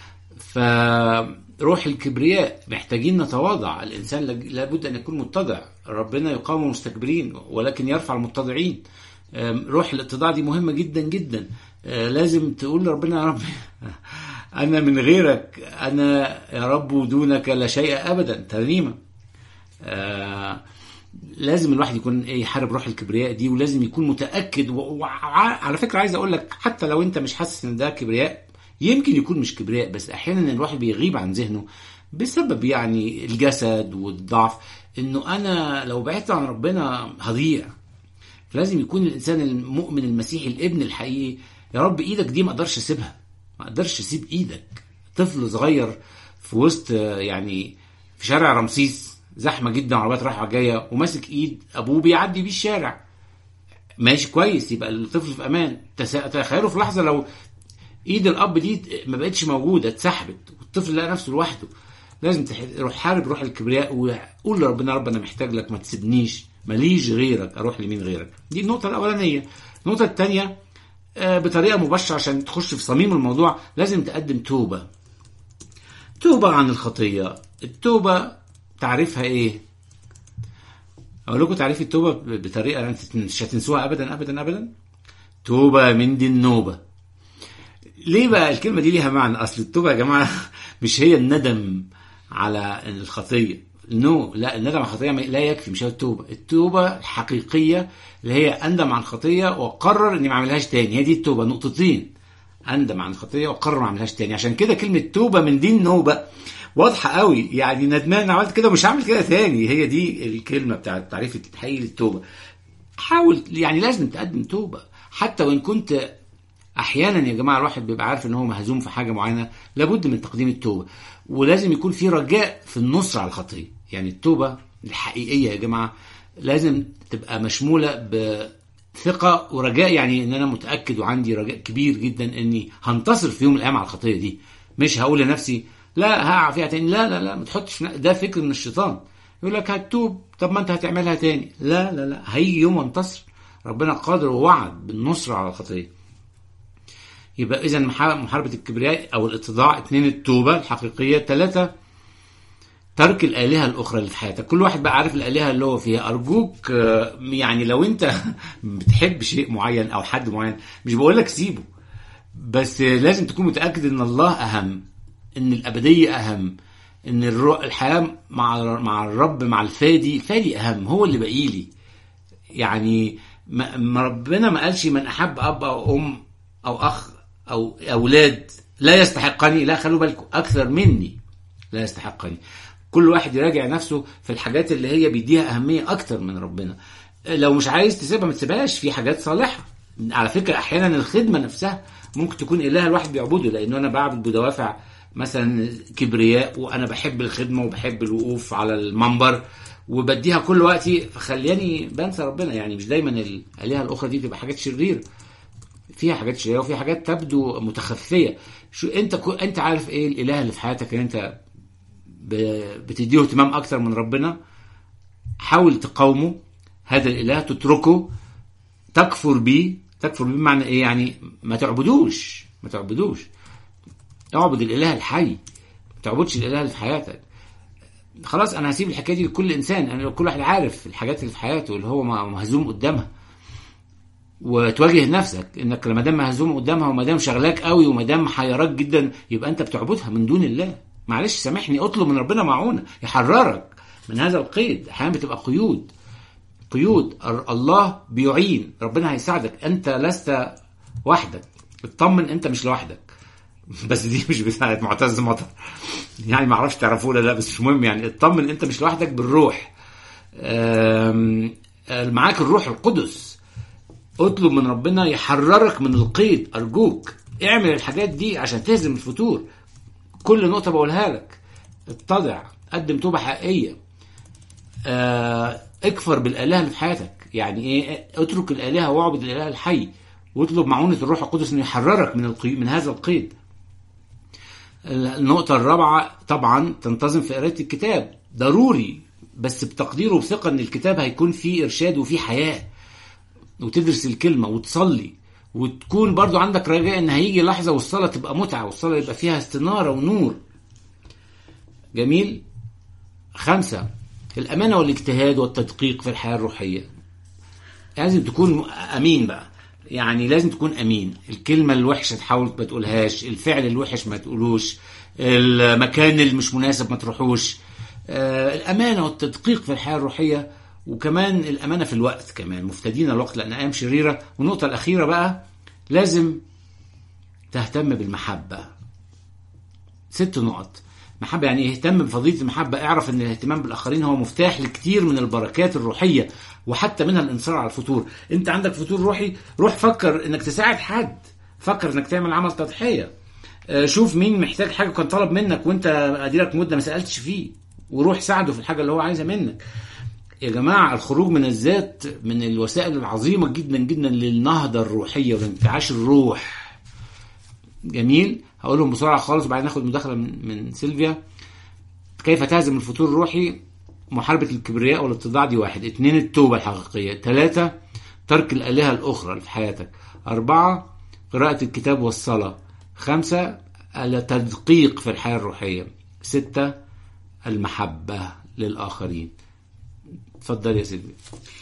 [SPEAKER 1] فروح الكبرياء محتاجين نتواضع. الإنسان لابد أن يكون متضع. ربنا يقاوم المستكبرين ولكن يرفع المتضعين. آه روح الاتضاع دي مهمة جدا جدا. آه لازم تقول لربنا يا رب أنا من غيرك، أنا يا رب دونك لا شيء أبدا. ترنيمة. آه لازم الواحد يكون يحارب روح الكبرياء دي، ولازم يكون متأكد. وعلى فكرة عايز اقول لك، حتى لو انت مش حاسس ان ده كبرياء، يمكن يكون مش كبرياء، بس احيانا الواحد بيغيب عن ذهنه بسبب يعني الجسد والضعف، انه انا لو بعدت عن ربنا هضيع. فلازم يكون الانسان المؤمن المسيحي الابن الحقيقي، يا رب ايدك دي ما اقدرش اسيبها، ما اقدرش اسيب ايدك. طفل صغير في وسط يعني في شارع رمسيس زحمة جدا، عربيات رايحة جاية، وماسك ايد ابوه بيعدي بيه الشارع، ماشي كويس، يبقى الطفل في امان. تخيلوا في لحظة لو ايد الاب دي ما بقتش موجودة، اتسحبت، والطفل لقى نفسه لوحده. لازم تروح حارب روح الكبرياء، وقول لربنا رب انا محتاج لك، ما تسيبنيش، ماليش غيرك، اروح لمين غيرك. دي النقطة الاولانية. النقطة الثانية بطريقة مباشرة عشان تخش في صميم الموضوع، لازم تقدم توبة. توبة عن الخطية. التوبة تعريفها ايه؟ اقول لكم تعريف التوبة بطريقة مش هتنسوها ابدا ابدا ابدا. توبة من دي النوبة. ليه بقى الكلمة دي ليها معنى؟ اصل التوبة يا جماعة مش هي الندم على الخطية. نو no. لا، الندم على الخطيه لا يكفي، مش هي التوبه. التوبه الحقيقيه اللي هي اندم عن الخطيه واقرر اني ما اعملهاش تاني، هي دي التوبه. نقطتين، اندم عن الخطيه واقرر ما اعملهاش تاني. عشان كده كلمه توبه من دين نوبه واضحه قوي، يعني ندمان عملت كده مش هعمل كده تاني. هي دي الكلمه بتاعت تعريف الحقيقي للتوبه. حاول يعني لازم تقدم توبه، حتى وان كنت احيانا يا جماعه الواحد بيبقى عارف ان هو مهزوم في حاجه معينه، لابد من تقديم التوبه، ولازم يكون في رجاء في النصر على الخطيه. يعني التوبه الحقيقيه يا جماعه لازم تبقى مشموله بثقه ورجاء، يعني ان انا متاكد وعندي رجاء كبير جدا اني هنتصر في يوم من الايام على الخطيه دي. مش هقول لنفسي لا هقع فيها تاني، لا لا لا، ما تحطش، ده فكر من الشيطان يقول لك هتتوب، طب ما انت هتعملها تاني. لا لا لا، هيجي يوم وانتصر، ربنا قادر ووعد بالنصر على الخطيه. يبقى إذن محاربة الكبرياء أو الاتضاع. اتنين، التوبة الحقيقية. تلاتة، ترك الآلهة الأخرى اللي في حياتك. كل واحد بقى عارف الآلهة اللي هو فيها. أرجوك يعني لو أنت بتحب شيء معين أو حد معين، مش بقولك سيبه، بس لازم تكون متأكد إن الله أهم، إن الأبدية أهم، إن الحياة مع مع الرب، مع الفادي. الفادي أهم، هو اللي بقيلي. يعني ما ربنا ما قالش من أحب أب أو أم أو أخ أو أولاد لا يستحقني، لا، خلوا بالكم، أكثر مني لا يستحقني. كل واحد يراجع نفسه في الحاجات اللي هي بيديها أهمية أكتر من ربنا. لو مش عايز تسيبها ما تسيبهاش، في حاجات صالحة. على فكرة أحيانا الخدمة نفسها ممكن تكون إله الواحد بيعبده، لأنه أنا بعبد بدوافع مثلا كبرياء، وأنا بحب الخدمة وبحب الوقوف على المنبر وبديها كل وقتي، فخلياني بنسى ربنا. يعني مش دايما الآلهة الأخرى دي تبقى حاجات شريرة، فيها حاجات شريرة وفيها حاجات تبدو متخفية. شو انت انت عارف ايه الاله اللي في حياتك اللي انت بتديه اهتمام اكتر من ربنا؟ حاول تقاومه هذا الاله، تتركه، تكفر بيه. تكفر بيه معنى ايه؟ يعني ما تعبدوش، ما تعبدوش. اعبد الاله الحي، ما تعبدش الاله اللي في حياتك. خلاص انا هسيب الحكايه دي لكل انسان، انا كل واحد عارف الحاجات اللي في حياته اللي هو مهزوم قدامها، وتواجه نفسك انك لما دام مهزوم قدامها وما دام شغلاك قوي وما دام حيراك جدا، يبقى انت بتعبدها من دون الله. معلش سامحني، اطلب من ربنا معونه يحررك من هذا القيد. احيانا بتبقى قيود، قيود الله بيعين، ربنا هيساعدك، انت لست وحدك. اطمن، انت مش لوحدك. بس دي مش بتاعت معتز مطر، يعني ما اعرفش تعرفوه ولا لا، بس مش مهم. يعني اطمن، انت مش لوحدك بالروح، معاك الروح القدس. اطلب من ربنا يحررك من القيد. ارجوك اعمل الحاجات دي عشان تهزم الفتور. كل نقطة بقولها لك، اتضع، قدم توبة حقيقية، اه اكفر بالآلهة اللي في حياتك. يعني ايه؟ اترك الآلهة واعبد الإله الحي، واطلب معونة الروح القدس انه يحررك من القيد، من هذا القيد. النقطة الرابعة طبعا تنتظم في قراءة الكتاب، ضروري، بس بتقديره وبثقة ان الكتاب هيكون فيه ارشاد وفيه حياة، وتدرس الكلمة وتصلي، وتكون برضو عندك رجاء ان هيجي لحظة والصلاة تبقى متعة، والصلاة يبقى فيها استنارة ونور. جميل. خمسة، الأمانة والاجتهاد والتدقيق في الحياة الروحية. لازم تكون أمين بقى، يعني لازم تكون أمين. الكلمة الوحشة تحاول ما تقولهاش، الفعل الوحش ما تقولوش، المكان اللي مش مناسب ما تروحوش. الأمانة والتدقيق في الحياة الروحية، وكمان الأمانة في الوقت، كمان مفتدين الوقت لأن أيام شريرة. والنقطة الأخيرة بقى، لازم تهتم بالمحبة. ست نقط. محبة يعني اهتم بفضيلة المحبة. اعرف ان الاهتمام بالآخرين هو مفتاح لكتير من البركات الروحية، وحتى منها الانتصار على الفتور. انت عندك فتور روحي، روح فكر انك تساعد حد، فكر انك تعمل عمل تضحية، شوف مين محتاج حاجة كان طلب منك وانت اديلك مدة ما سألتش فيه، وروح ساعده في الحاجة اللي هو عايزها منك. يا جماعة الخروج من الذات من الوسائل العظيمة جدا جدا للنهضة الروحية والانتعاش الروح. جميل. هقولهم بسرعة خالص وبعدين ناخد مداخلة من, من سيلفيا. كيف تهزم الفتور الروحي؟ محاربة الكبرياء والاتضاع دي واحد. اتنين، التوبة الحقيقية. ثلاثة، ترك الآلهة الأخرى في حياتك. أربعة، قراءة الكتاب والصلاة. خمسة، التدقيق في الحياة الروحية. ستة، المحبة للآخرين. تفضل يا سيدي.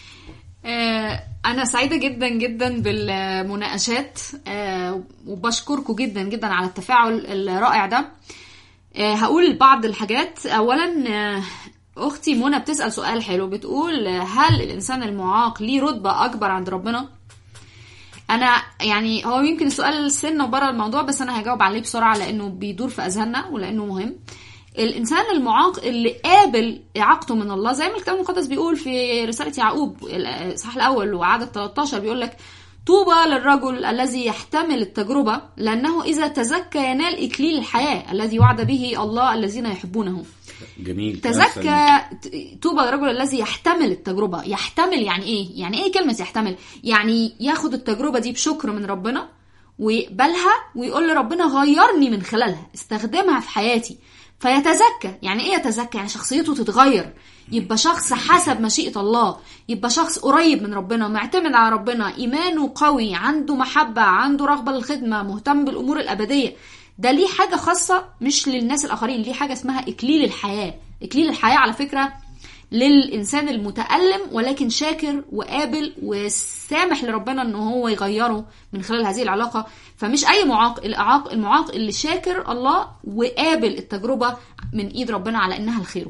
[SPEAKER 2] أنا سعيدة جدا جدا بالمناقشات، وبشكركم جدا جدا على التفاعل الرائع ده. هقول بعض الحاجات. أولا، اختي منى بتسأل سؤال حلو، بتقول هل الانسان المعاق ليه رتبة اكبر عند ربنا؟ انا يعني هو يمكن السؤال سنه بره الموضوع، بس انا هجاوب عليه بسرعة لانه بيدور في اذهاننا ولانه مهم. الانسان المعاق اللي قابل اعاقته من الله، زي ما الكتاب المقدس بيقول في رسالة يعقوب الإصحاح الاول وعدد ثلاثة عشر، بيقول لك طوبى للرجل الذي يحتمل التجربة لانه اذا تزكى ينال اكليل الحياة الذي وعد به الله الذين يحبونه.
[SPEAKER 1] جميل.
[SPEAKER 2] تزكى. طوبى للرجل الذي يحتمل التجربة. يحتمل يعني ايه؟ يعني ايه كلمة يحتمل؟ يعني ياخد التجربة دي بشكر من ربنا ويقبلها ويقول لربنا غيرني من خلالها، استخدمها في حياتي. فيتزكى. يعني ايه يتزكى؟ يعني شخصيته تتغير، يبقى شخص حسب مشيئة الله، يبقى شخص قريب من ربنا، معتمد على ربنا، ايمانه قوي، عنده محبة، عنده رغبة للخدمة، مهتم بالامور الابدية. ده ليه حاجة خاصة مش للناس الاخرين، ليه حاجة اسمها اكليل الحياة. اكليل الحياة على فكرة للإنسان المتألم ولكن شاكر وقابل وسامح لربنا انه هو يغيره من خلال هذه العلاقة. فمش اي معاق، الإعاق المعاق اللي شاكر الله وقابل التجربة من ايد ربنا على انها الخير.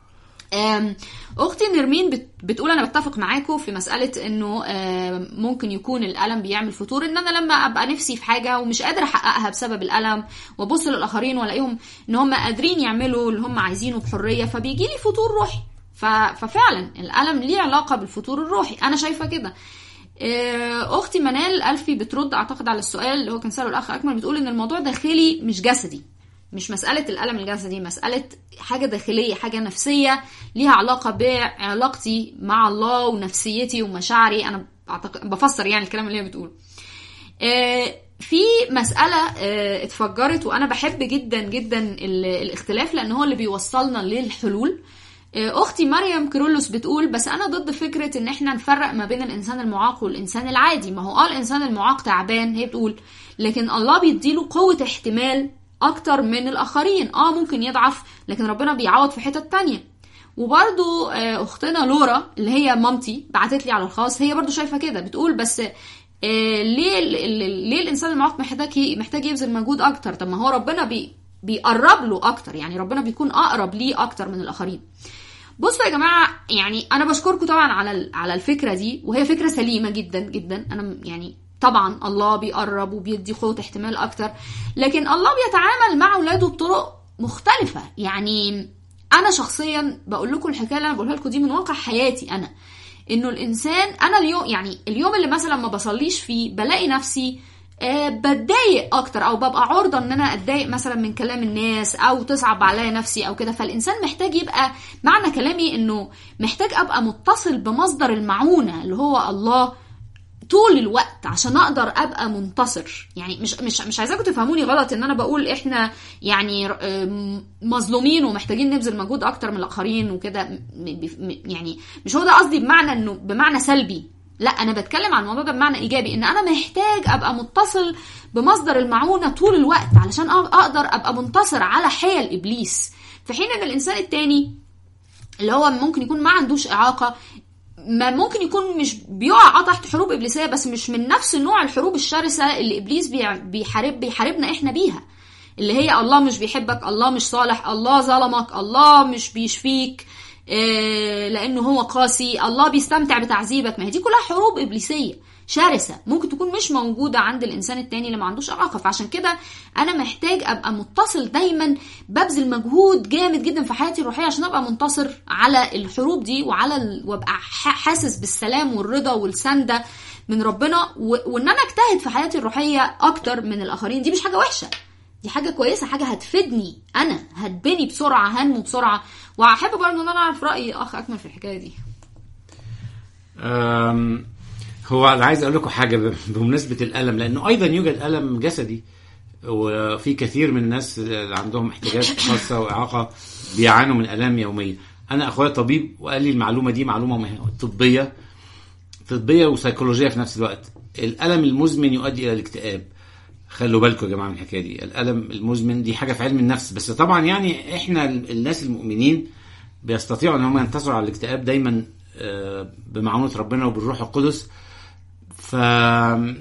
[SPEAKER 2] اختي نرمين بتقول انا بتفق معاكم في مسألة انه ممكن يكون الألم بيعمل فتور، ان انا لما ابقى نفسي في حاجة ومش قادر احققها بسبب الألم وابص للآخرين والاقيهم ان هم قادرين يعملوا اللي هم عايزينه بحرية، فبيجي لي فتور روحي. ففعلا الألم ليه علاقة بالفتور الروحي، انا شايفة كده. اختي منال ألفي بترد اعتقد على السؤال اللي هو كان سأله الاخ اكمل، بتقول ان الموضوع داخلي مش جسدي، مش مسألة الألم الجسدي، مسألة حاجة داخلية، حاجة نفسية ليها علاقة بعلاقتي مع الله ونفسيتي ومشاعري. أنا أعتقد بفسر يعني الكلام اللي هي بتقول. في مسألة اتفجرت وأنا بحب جدا جدا الاختلاف لأن هو اللي بيوصلنا للحلول. أختي مريم كيرلس بتقول بس أنا ضد فكرة إن إحنا نفرق ما بين الإنسان المعاق والإنسان العادي. ما هو آه الإنسان المعاق تعبان، هي بتقول، لكن الله بيديله قوة احتمال اكتر من الاخرين. اه ممكن يضعف لكن ربنا بيعوض في حتة تانية. وبرضو اختنا لورا اللي هي مامتي بعتت لي على الخاص، هي برضو شايفة كده، بتقول بس آه ليه ليه الانسان المعاق محتاج محتاج يبذل مجهود اكتر؟ طب ما هو ربنا بي بيقرب له اكتر، يعني ربنا بيكون اقرب ليه اكتر من الاخرين. بصوا يا جماعة، يعني انا بشكركم طبعا على على الفكرة دي، وهي فكرة سليمة جدا جدا. انا يعني طبعا الله بيقرب وبيدي قوة احتمال اكتر، لكن الله بيتعامل مع اولاده بطرق مختلفة. يعني انا شخصيا بقول لكم الحكاية اللي انا بقولها لكم دي من واقع حياتي انا، انه الانسان انا اليوم يعني اليوم اللي مثلا ما بصليش فيه بلاقي نفسي أه بتضايق اكتر، او ببقى عرضة ان انا اتضايق مثلا من كلام الناس او تصعب عليا نفسي او كده. فالانسان محتاج يبقى، معنى كلامي انه محتاج ابقى متصل بمصدر المعونة اللي هو الله طول الوقت عشان اقدر ابقى منتصر. يعني مش مش مش عايزاكم تفهموني غلط ان انا بقول احنا يعني مظلومين ومحتاجين نبذل مجهود اكتر من الاخرين وكده، يعني مش هو ده قصدي بمعنى انه بمعنى سلبي، لا انا بتكلم عن الموضوع ده بمعنى ايجابي، ان انا محتاج ابقى متصل بمصدر المعونة طول الوقت علشان اقدر ابقى منتصر على حيل ابليس. في حين ان الانسان التاني اللي هو ممكن يكون ما عندوش اعاقة، ما ممكن يكون مش بيقع تحت حروب إبليسية، بس مش من نفس النوع الحروب الشرسة اللي إبليس بيحارب بيحاربنا إحنا بيها، اللي هي الله مش بيحبك، الله مش صالح، الله ظلمك، الله مش بيشفيك إيه لأنه هو قاسي، الله بيستمتع بتعذيبك. ما هي دي كلها حروب إبليسية شرسة ممكن تكون مش موجودة عند الإنسان التاني اللي ما عندوش إعاقة. فعشان كده أنا محتاج أبقى متصل دايما، ببذل مجهود جامد جدا في حياتي الروحية عشان أبقى منتصر على الحروب دي، وعلى ال... وأبقى حاسس بالسلام والرضا والسندة من ربنا، و... وإن أنا أجتهد في حياتي الروحية أكتر من الآخرين. دي مش حاجة وحشة، دي حاجة كويسة، حاجة هتفيدني أنا، هتبني بسرعة، هنمو بسرعة. وأحب برضه إن أنا أعرف رأي أخ أكمل في الحكاية دي.
[SPEAKER 1] أم... هو أنا عايز أقول لكم حاجة بمناسبة الألم، لأنه أيضا يوجد ألم جسدي، وفي كثير من الناس اللي عندهم احتياجات خاصة وإعاقة بيعانوا من ألام يومية. أنا أخويا طبيب وقال لي المعلومة دي معلومة طبية طبية وسيكولوجية في نفس الوقت. الألم المزمن يؤدي إلى الاكتئاب. خلوا بالكم يا جماعة من الحكاية دي. الألم المزمن دي حاجة في علم النفس، بس طبعا يعني إحنا الناس المؤمنين بيستطيعوا أن هم ينتصروا على الاكتئاب دايما بمعونة ربنا وبالروح القدس. فخلي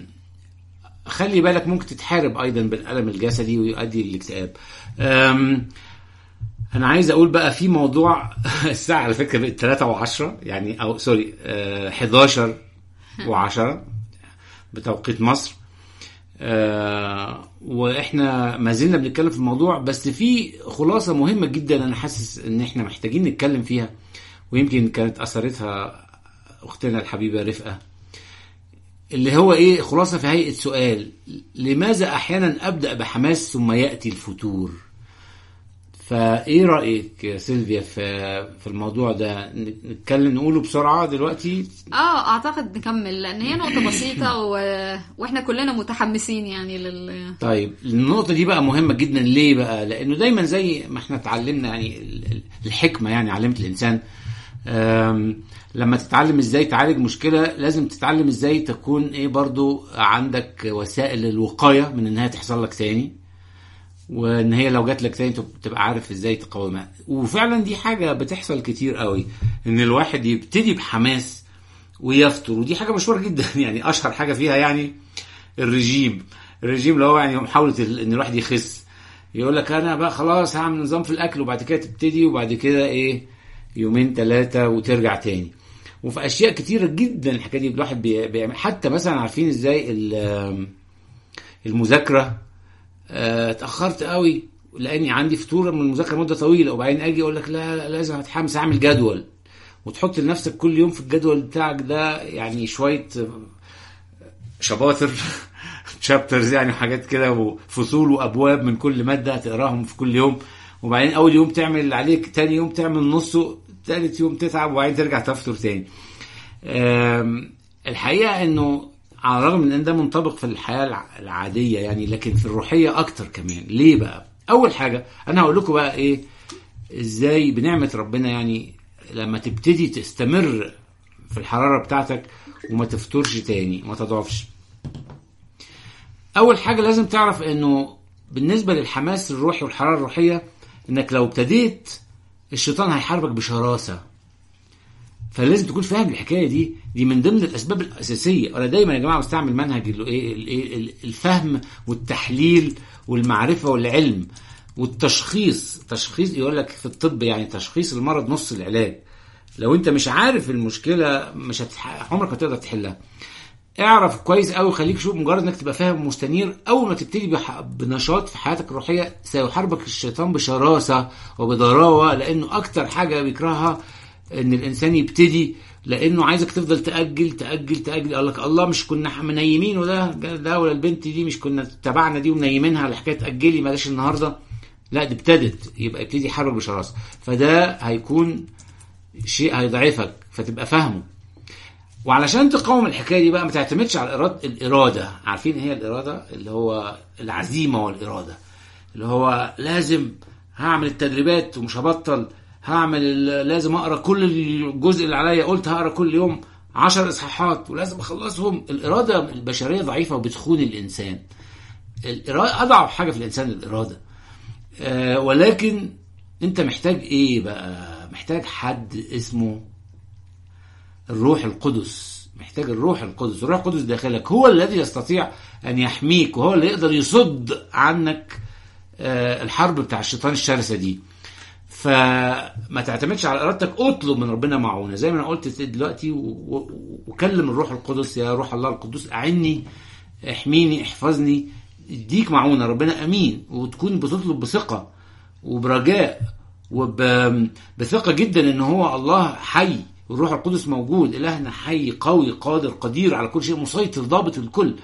[SPEAKER 1] بالك ممكن تتحارب أيضا بالألم الجسدي ويؤدي للاكتئاب. انا عايز اقول بقى في موضوع الساعه على فكره بقت ثلاثة وعشرة يعني، او سوري آه حداشر وعشرة بتوقيت مصر. آه واحنا ما زلنا بنتكلم في الموضوع، بس في خلاصه مهمه جدا انا حاسس ان احنا محتاجين نتكلم فيها، ويمكن كانت اثرتها اختنا الحبيبه رفقه، اللي هو ايه خلاصه في هيئه سؤال: لماذا احيانا ابدا بحماس ثم ياتي الفتور؟ فايه رايك يا سيلفيا في في الموضوع ده؟ نتكلم نقوله بسرعه دلوقتي.
[SPEAKER 2] اه اعتقد نكمل، لان هي نقطه بسيطه و... واحنا كلنا متحمسين يعني لل
[SPEAKER 1] طيب النقطه دي بقى مهمه جدا. ليه بقى؟ لانه دايما زي ما احنا اتعلمنا يعني الحكمه يعني علمت الانسان لما تتعلم ازاي تعالج مشكله لازم تتعلم ازاي تكون ايه برضو عندك وسائل الوقايه من انها تحصل لك تاني، وان هي لو جات لك تاني تبقى عارف ازاي تقاومها. وفعلا دي حاجه بتحصل كتير قوي، ان الواحد يبتدي بحماس ويفتر، ودي حاجه مشهوره جدا يعني اشهر حاجه فيها يعني الرجيم الرجيم اللي هو يعني محاوله ان الواحد يخس، يقول لك انا بقى خلاص هعمل نظام في الاكل، وبعد كده تبتدي وبعد كده ايه يومين ثلاثه وترجع تاني. وفي اشياء كتيره جدا الحكايه دي الواحد بيعمل، حتى مثلا عارفين ازاي المذاكره اتاخرت قوي لاني عندي فتور من المذاكره مده طويله، وبعدين اجي اقول لك لا, لا لازم اتحمس اعمل جدول، وتحط لنفسك كل يوم في الجدول بتاعك ده يعني شويه شباتر تشابترز يعني حاجات كده وفصول وابواب من كل ماده تقراهم في كل يوم، وبعدين اول يوم تعمل اللي عليك، تاني يوم تعمل نصه، ثالث يوم تتعب، وبعدين ترجع تفطر تاني. الحقيقه انه على الرغم من ان ده منطبق في الحياه العاديه يعني، لكن في الروحيه اكتر كمان. ليه بقى؟ اول حاجه انا هقول لكم بقى ايه ازاي بنعمه ربنا يعني لما تبتدي تستمر في الحراره بتاعتك وما تفترش تاني وما تضعفش. اول حاجه لازم تعرف انه بالنسبه للحماس الروحي والحراره الروحيه، انك لو ابتديت الشيطان هيحاربك بشراسه، فلازم تكون فاهم الحكايه دي. دي من ضمن الاسباب الاساسيه. انا دايما يا جماعه بستعمل منهج الايه الفهم والتحليل والمعرفه والعلم والتشخيص. تشخيص يقول لك في الطب يعني تشخيص المرض نص العلاج. لو انت مش عارف المشكله مش هتح... عمرك ما تقدر تحلها. اعرف كويس قوي، خليك شوف مجرد انك تبقى فاهم مستنير، اول ما تبتدي بح... بنشاط في حياتك الروحيه سيحاربك الشيطان بشراسه وبضراوه، لانه اكتر حاجه بيكرهها ان الانسان يبتدي، لانه عايزك تفضل تاجل تاجل تاجل. قال لك الله مش كنا منيمين وده ده ولا البنت دي مش كنا تبعنا دي ومنيمينها على حكايه تاجلي بلاش النهارده، لا دي ابتدت، يبقى ابتدي يحاربك بشراسه. فده هيكون شيء هيضعفك فتبقى فاهمه. وعلشان تقاوم الحكايه دي بقى ما تعتمدش على الإرادة. الإرادة عارفين هي الإرادة اللي هو العزيمة والإرادة، اللي هو لازم هعمل التدريبات ومش هبطل، هعمل لازم أقرأ كل الجزء اللي عليا، قلت هقرأ كل يوم عشر إصحاحات ولازم أخلصهم. الإرادة البشرية ضعيفة وبتخون الإنسان. الإرادة أضعف حاجة في الإنسان الإرادة. أه ولكن أنت محتاج إيه بقى؟ محتاج حد اسمه الروح القدس. محتاج الروح القدس. الروح القدس داخلك هو الذي يستطيع أن يحميك، وهو اللي يقدر يصد عنك الحرب بتاع الشيطان الشرسة دي. فما تعتمدش على إرادتك، اطلب من ربنا معونة زي ما أنا قلت دلوقتي، وكلم الروح القدس: يا روح الله القدس أعني، احميني، احفظني، اديك معونة. ربنا أمين، وتكون بتطلب بثقة وبرجاء وبثقة جدا ان هو الله حي والروح القدس موجود. إلهنا حي قوي قادر قدير على كل شيء، مسيطر ضابط الكل.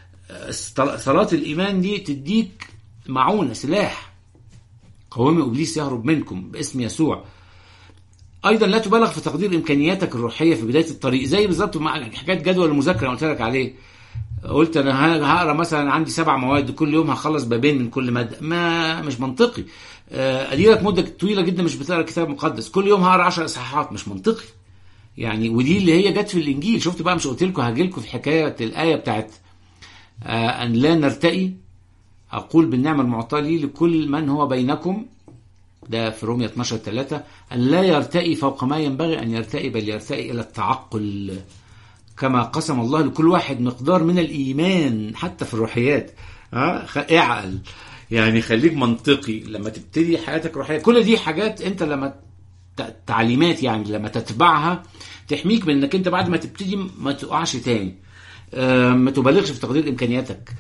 [SPEAKER 1] صلاة الإيمان دي تديك معونة، سلاح. قوموا إبليس يهرب منكم باسم يسوع. أيضا لا تبالغ في تقدير إمكانياتك الروحية في بداية الطريق، زي بالظبط مع حكاية جدول المذاكرة قلت لك عليه. قلت أنا هقرأ مثلا عندي سبع مواد، كل يوم هخلص بابين من كل مادة. ما مش منطقي. أديلك مدة طويلة جدا مش بتقرأ كتاب مقدس، كل يوم هقرأ عشر إصحاحات، مش منطقي يعني. ودي اللي هي جت في الإنجيل. شفت بقى؟ مش قلت لكم هاجي لكم في حكاية الآية بتاعت آه أن لا نرتئي، أقول بالنعمة المعطاة لي لكل من هو بينكم، ده في رومية اثناشر ثلاثة، أن لا يرتئي فوق ما ينبغي أن يرتئي، بل يرتئي إلى التعقل، كما قسم الله لكل واحد مقدار من الإيمان. حتى في الروحيات ها اعقل يعني خليك منطقي لما تبتدي حياتك الروحيه. كل دي حاجات انت لما تعليمات يعني لما تتبعها تحميك من انك انت بعد ما تبتدي ما تقعش تاني، ما تبالغش في تقدير امكانياتك.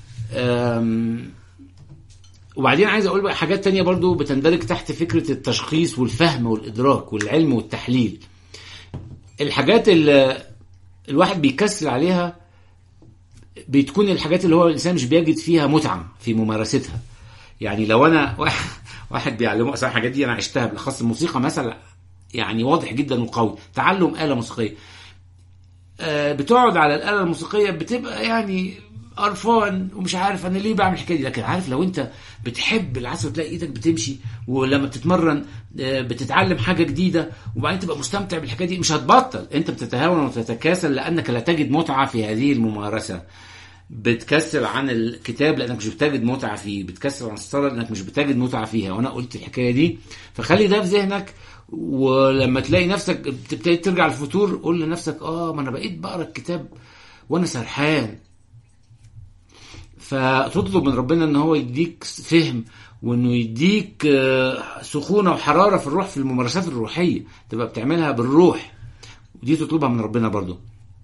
[SPEAKER 1] وبعدين عايز اقول بقى حاجات تانية برضو بتندرج تحت فكرة التشخيص والفهم والادراك والعلم والتحليل. الحاجات اللي الواحد بيكسل عليها بتكون الحاجات اللي هو الانسان مش بيجد فيها متعة في ممارستها. يعني لو انا واحد بيعلمه اصلا الحاجات دي انا عشتها، بالاخص الموسيقى مثلا، يعني واضح جدا وقوي. تعلم آلة موسيقية، بتقعد على الآلة الموسيقية بتبقى يعني قرفان ومش عارف انا ليه بعمل الحكايه دي. لكن عارف لو انت بتحب العزف وتلاقي ايدك بتمشي، ولما بتتمرن بتتعلم حاجه جديده وبعدين تبقى مستمتع بالحكايه دي، مش هتبطل. انت بتتهاون وتتكاسل لانك لا تجد متعه في هذه الممارسه. بتكسل عن الكتاب لانك مش بتجد متعه فيه، بتكسل عن الصلاه لانك مش بتجد متعه فيها. وانا قلت الحكايه دي، فخلي ده في ذهنك. ولما تلاقي نفسك بتبتدي ترجع الفتور قول لنفسك اه ما انا بقيت بقرا الكتاب وانا سرحان. فتطلب من ربنا ان هو يديك فهم، وانه يديك سخونة وحرارة في الروح في الممارسات الروحية، تبقى بتعملها بالروح، ودي تطلبها من ربنا برضو.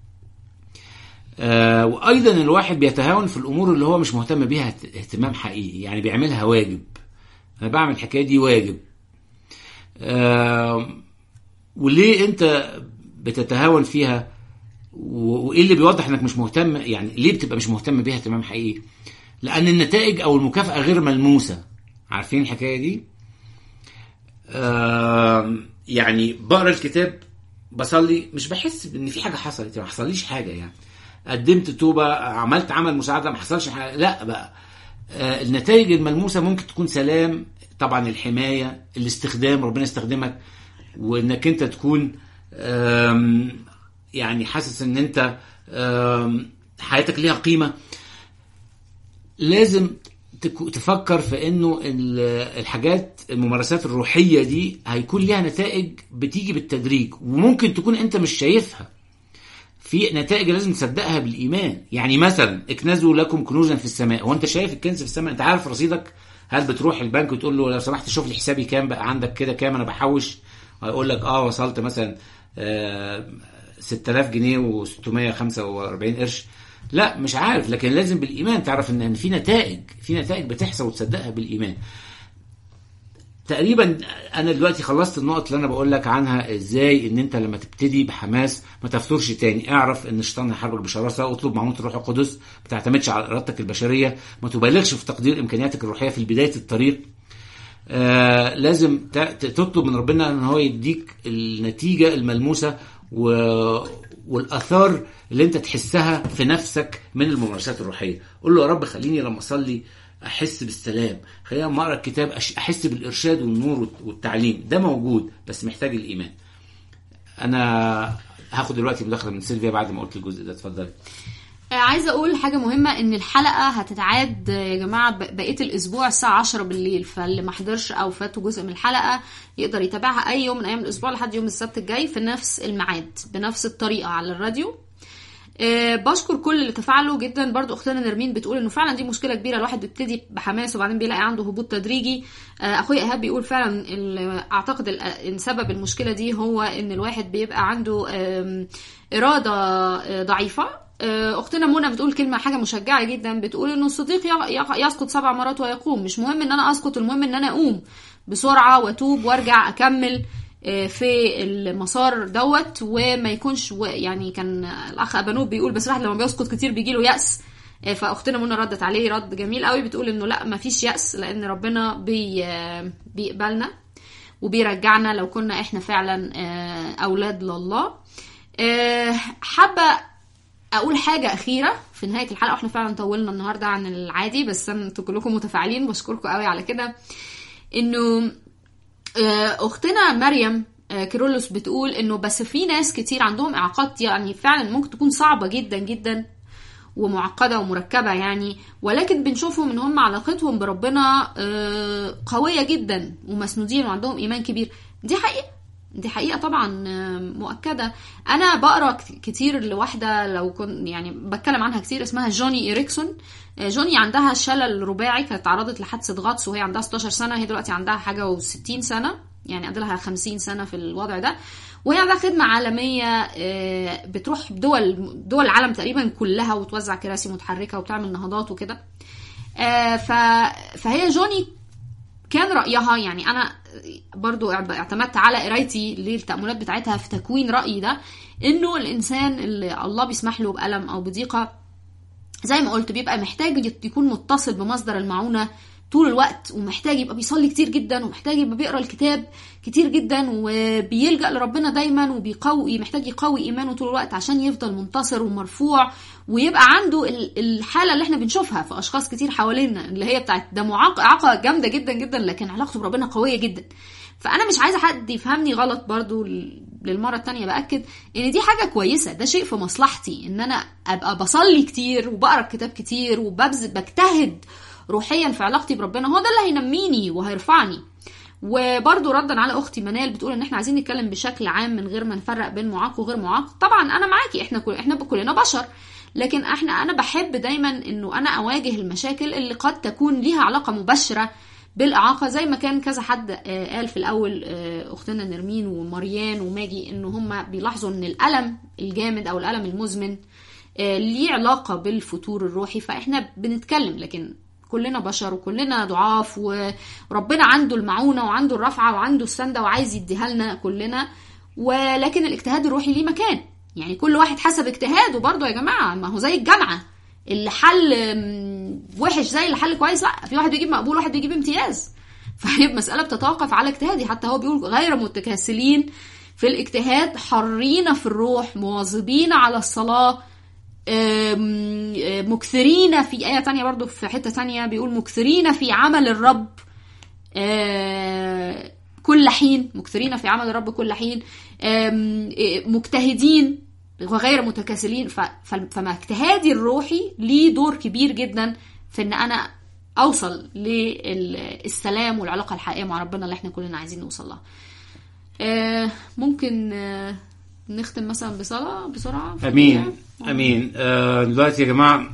[SPEAKER 1] وايضا الواحد بيتهاون في الامور اللي هو مش مهتم بيها اهتمام حقيقي، يعني بيعملها واجب. انا بعمل الحكاية دي واجب. وليه انت بتتهاون فيها؟ وايه اللي بيوضح انك مش مهتم؟ يعني ليه بتبقى مش مهتم بيها اهتمام حقيقي؟ لان النتائج او المكافأة غير ملموسة. عارفين الحكاية دي؟ آه يعني بقرا الكتاب، بصلي، مش بحس ان في حاجة حصلت، ما حصليش حاجة. يعني قدمت توبة، عملت عمل مساعدة، ما حصلش حاجة. لا بقى، آه النتائج الملموسة ممكن تكون سلام، طبعا الحماية، الاستخدام، ربنا يستخدمك، وانك انت تكون يعني حاسس ان انت حياتك ليها قيمة. لازم تفكر في انه الحاجات الممارسات الروحية دي هيكون ليها نتائج بتيجي بالتدريج، وممكن تكون انت مش شايفها. في نتائج لازم تصدقها بالإيمان. يعني مثلا اكنزوا لكم كنوزا في السماء، وانت شايف الكنز في السماء، انت عارف رصيدك. هل بتروح البنك وتقول له لو سمحت شوف لي حسابي كام بقى عندك كده كام انا بحوش؟ هيقول لك اه وصلت مثلا آه ستة آلاف جنيه وستمية وخمسة وأربعين قرش. لا مش عارف، لكن لازم بالإيمان تعرف ان في نتائج في نتائج بتحصل وتصدقها بالإيمان. تقريبا انا دلوقتي خلصت النقط اللي انا بقول لك عنها، ازاي ان انت لما تبتدي بحماس ما تفترش تاني. اعرف ان الشيطان هيحاربك بشراسه، اطلب معونة الروح القدس، ما تعتمدش على ارادتك البشريه، ما تبالغش في تقدير امكانياتك الروحيه في بدايه الطريق. آه لازم تطلب من ربنا ان هو يديك النتيجه الملموسه و... والاثار اللي انت تحسها في نفسك من الممارسات الروحيه. قول له يا رب خليني لما اصلي احس بالسلام، خلينا لما اقرا الكتاب احس بالارشاد والنور والتعليم. ده موجود بس محتاج الايمان. انا هاخد دلوقتي مداخله من سيلفيا بعد ما قلت الجزء ده. اتفضلي.
[SPEAKER 2] عايزه اقول حاجه مهمه، ان الحلقه هتتعاد يا جماعه بقيه الاسبوع الساعه عشرة بالليل، فاللي ما حضرش او فاته جزء من الحلقه يقدر يتابعها اي يوم من ايام الاسبوع لحد يوم السبت الجاي في نفس الميعاد بنفس الطريقه على الراديو. أه بشكر كل اللي تفاعلوا جدا. برضو اختنا نرمين بتقول انه فعلا دي مشكله كبيره، الواحد بيبتدي بحماس وبعدين بيلاقي عنده هبوط تدريجي. أه اخويا ايهاب بيقول فعلا اعتقد ان سبب المشكله دي هو ان الواحد بيبقى عنده اراده ضعيفه. اختنا منى بتقول كلمه حاجه مشجعه جدا، بتقول انه الصديق يسقط سبع مرات ويقوم. مش مهم ان انا اسقط، المهم ان انا اقوم بسرعه واتوب وارجع اكمل في المسار دوت، وما يكونش يعني. كان الاخ ابانوب بيقول بس الواحد لما بيسقط كتير بيجيله يأس، فاختنا منى ردت عليه رد جميل قوي، بتقول انه لا ما فيش يأس، لان ربنا بي بيقبلنا وبيرجعنا لو كنا احنا فعلا اولاد لله. حابه اقول حاجه اخيره في نهايه الحلقه، واحنا فعلا طولنا النهارده عن العادي، بس انتوا كلكم متفاعلين، بشكركم قوي على كده. انه اختنا مريم كيرلس بتقول انه بس في ناس كتير عندهم اعاقات يعني فعلا ممكن تكون صعبه جدا جدا ومعقده ومركبه يعني، ولكن بنشوفهم ان هم علاقتهم بربنا قويه جدا ومسنودين وعندهم ايمان كبير. دي حقيقه دي حقيقة طبعا مؤكدة. أنا بقرأ كتير لواحدة لو كنت يعني بتكلم عنها كتير، اسمها جوني إريكسون. جوني عندها شلل رباعي، كانت تعرضت لحادثة غطس وهي عندها ستاشر سنة، هي دلوقتي عندها حاجة وستين سنة، يعني قدلها خمسين سنة في الوضع ده، وهي عندها خدمة عالمية بتروح دول دول العالم تقريبا كلها وتوزع كراسي متحركة وبتعمل نهضات وكده. فهي جوني كان رأيها، يعني أنا برضو اعتمدت على قرايتي للتأملات بتاعتها في تكوين رأيي ده، إنه الإنسان اللي الله بيسمح له بألم أو بضيقة زي ما قلت بيبقى محتاج يكون متصل بمصدر المعونة طول الوقت، ومحتاج يبقى بيصلي كتير جدا، ومحتاج يبقى بيقرأ الكتاب كتير جدا، وبيلجأ لربنا دايما، وبيقوي محتاج يقوي إيمانه طول الوقت عشان يفضل منتصر ومرفوع، ويبقى عنده الحالة اللي احنا بنشوفها في أشخاص كتير حوالينا اللي هي بتاعت ده معاقة جامدة جدا جدا لكن علاقته بربنا قوية جدا. فأنا مش عايزة حد يفهمني غلط، برضو للمرة التانية بأكد إن دي حاجة كويسة، ده شيء في مصلحتي إن أنا أبقى بصلي كتير وبقرأ كتاب كتير وببذل بجتهد روحيا في علاقتي بربنا، هو ده اللي هينميني وهيرفعني. وبرضو ردا على اختي منال بتقول ان احنا عايزين نتكلم بشكل عام من غير ما نفرق بين معاق وغير معاق. طبعا انا معاكي، احنا كل احنا كلنا بشر، لكن احنا انا بحب دايما انه انا اواجه المشاكل اللي قد تكون ليها علاقه مباشره بالاعاقه، زي ما كان كذا حد قال في الاول، اختنا نرمين ومريان وماجي، انه هم بيلاحظوا ان الالم الجامد او الالم المزمن ليه علاقه بالفتور الروحي. فاحنا بنتكلم، لكن كلنا بشر وكلنا ضعاف، وربنا عنده المعونة وعنده الرفعة وعنده السندة وعايز يديها لنا كلنا، ولكن الاجتهاد الروحي ليه مكان، يعني كل واحد حسب اجتهاده برضو يا جماعة. ما هو زي الجامعة، اللي حل وحش زي اللي حل كويس، لا، في واحد بيجيب مقبول وواحد بيجيب امتياز، فهي مسألة بتتوقف على اجتهادي. حتى هو بيقول غير متكاسلين في الاجتهاد، حرين في الروح، مواظبين على الصلاة، مكثرين في آية تانية برضو في حتة تانية بيقول مكثرين في عمل الرب كل حين، مكثرين في عمل الرب كل حين، مجتهدين وغير متكاسلين. فما اجتهادي الروحي ليه دور كبير جدا في ان انا اوصل للسلام والعلاقة الحقيقية مع ربنا اللي احنا كلنا عايزين نوصل لها. ممكن نختم مثلا بصلاة بسرعة.
[SPEAKER 1] امين امين. آه دلوقتي يا جماعه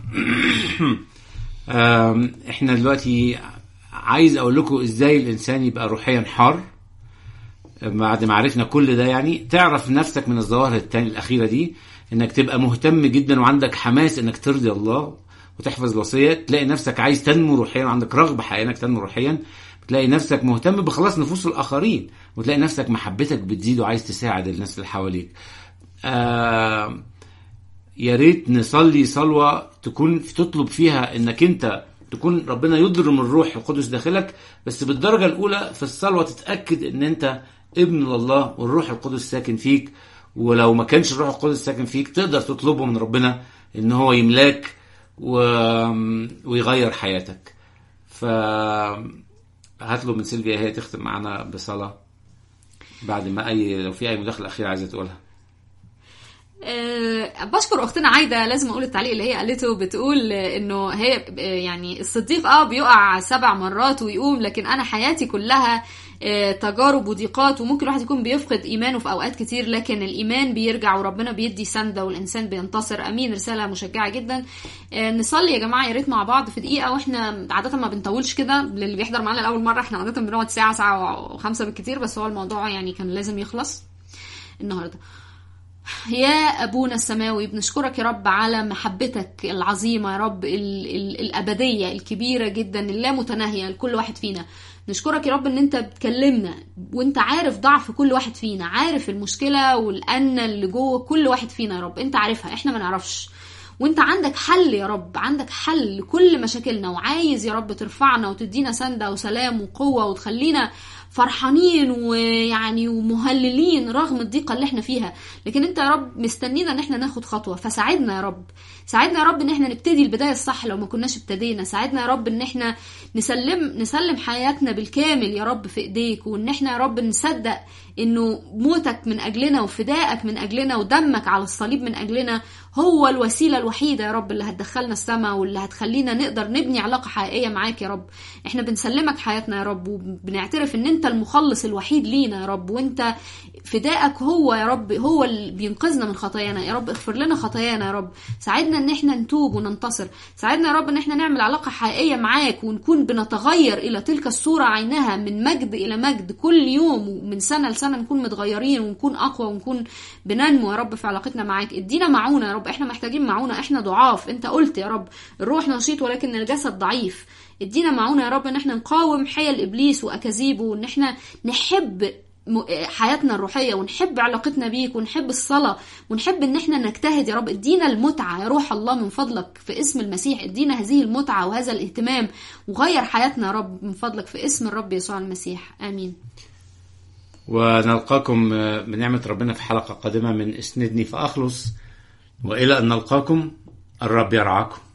[SPEAKER 1] آه احنا دلوقتي عايز اقول لكم ازاي الانسان يبقى روحيا حار بعد ما عرفنا كل ده. يعني تعرف نفسك من الظواهر التانية الاخيره دي، انك تبقى مهتم جدا وعندك حماس انك ترضي الله وتحفظ الوصيه، تلاقي نفسك عايز تنمو روحيا وعندك رغبه حقيقيه انك تنمو روحيا، بتلاقي نفسك مهتم بخلاص نفوس الاخرين، وتلاقي نفسك محبتك بتزيد وعايز تساعد الناس اللي حواليك. آه يا ريت نصلي صلوة تكون تطلب فيها انك انت تكون ربنا يضرم الروح القدس داخلك، بس بالدرجة الاولى في الصلوة تتأكد ان انت ابن الله والروح القدس ساكن فيك، ولو ما كانش الروح القدس ساكن فيك تقدر تطلبه من ربنا ان هو يملاك و... ويغير حياتك. ف هطلب من سيلفيا هي تختم معنا بصلاة بعد ما اي لو في اي مداخلة اخيرة عايزة تقولها.
[SPEAKER 2] أه بشكر اختنا عايدة، لازم اقول التعليق اللي هي قالته، بتقول انه هي يعني الصديق اه بيقع سبع مرات ويقوم، لكن انا حياتي كلها أه تجارب وضيقات، وممكن الواحد يكون بيفقد ايمانه في اوقات كتير، لكن الايمان بيرجع وربنا بيدي سندة والانسان بينتصر. امين. رسالة مشجعة جدا. أه نصلي يا جماعة يا ريت مع بعض في دقيقة، واحنا عادة ما بنطولش كده، للي بيحضر معانا لاول مرة احنا عادة بنقعد ساعة ساعة وخمسة بالكتير، بس هو الموضوع يعني كان لازم يخلص النهارده. يا أبونا السماوي، بنشكرك يا رب على محبتك العظيمة يا رب، ال ال الأبدية الكبيرة جدا اللا متناهية لكل واحد فينا. نشكرك يا رب ان انت بتكلمنا وانت عارف ضعف كل واحد فينا، عارف المشكلة والأنة اللي جوه كل واحد فينا يا رب، انت عارفها، احنا ما نعرفش، وانت عندك حل يا رب، عندك حل لكل مشاكلنا، وعايز يا رب ترفعنا وتدينا سندة وسلام وقوة وتخلينا فرحانين ويعني ومهللين رغم الضيقة اللي احنا فيها. لكن انت يا رب مستنينا ان احنا ناخد خطوة، فساعدنا يا رب، ساعدنا يا رب ان احنا نبتدي البداية الصح لو ما كناش ابتدينا. ساعدنا يا رب ان احنا نسلم نسلم حياتنا بالكامل يا رب في ايديك، وان احنا يا رب نصدق انه موتك من اجلنا وفدائك من اجلنا ودمك على الصليب من اجلنا هو الوسيلة الوحيدة يا رب اللي هتدخلنا السماء واللي هتخلينا نقدر نبني علاقة حقيقية معاك يا رب. احنا بنسلمك حياتنا يا رب، وبنعترف ان انت المخلص الوحيد لينا يا رب، وانت فدائك هو يا رب هو اللي بينقذنا من خطايانا يا رب. اغفر لنا خطايانا يا رب، ساعدنا ان احنا نتوب وننتصر، ساعدنا يا رب ان احنا نعمل علاقة حقيقية معاك ونكون بنتغير الى تلك الصورة عينها من مجد الى مجد كل يوم، ومن سنة لسنة نكون متغيرين ونكون اقوى ونكون بننمو يا رب في علاقتنا معاك. ادينا معونة يا رب، احنا محتاجين معونة، احنا ضعاف، انت قلت يا رب الروح نشيط ولكن الجسد ضعيف. ادينا معونة يا رب ان احنا نقاوم حيل ابليس واكاذيبه، وان احنا نحب حياتنا الروحية ونحب علاقتنا بيك ونحب الصلاة ونحب ان احنا نجتهد يا رب. ادينا المتعة يا روح الله من فضلك في اسم المسيح، ادينا هذه المتعة وهذا الاهتمام، وغير حياتنا يا رب من فضلك في اسم الرب يسوع المسيح، امين.
[SPEAKER 1] ونلقاكم بنعمة ربنا في حلقة قادمة من اسندني فأخلص، وإلى أن نلقاكم الرب يرعاكم.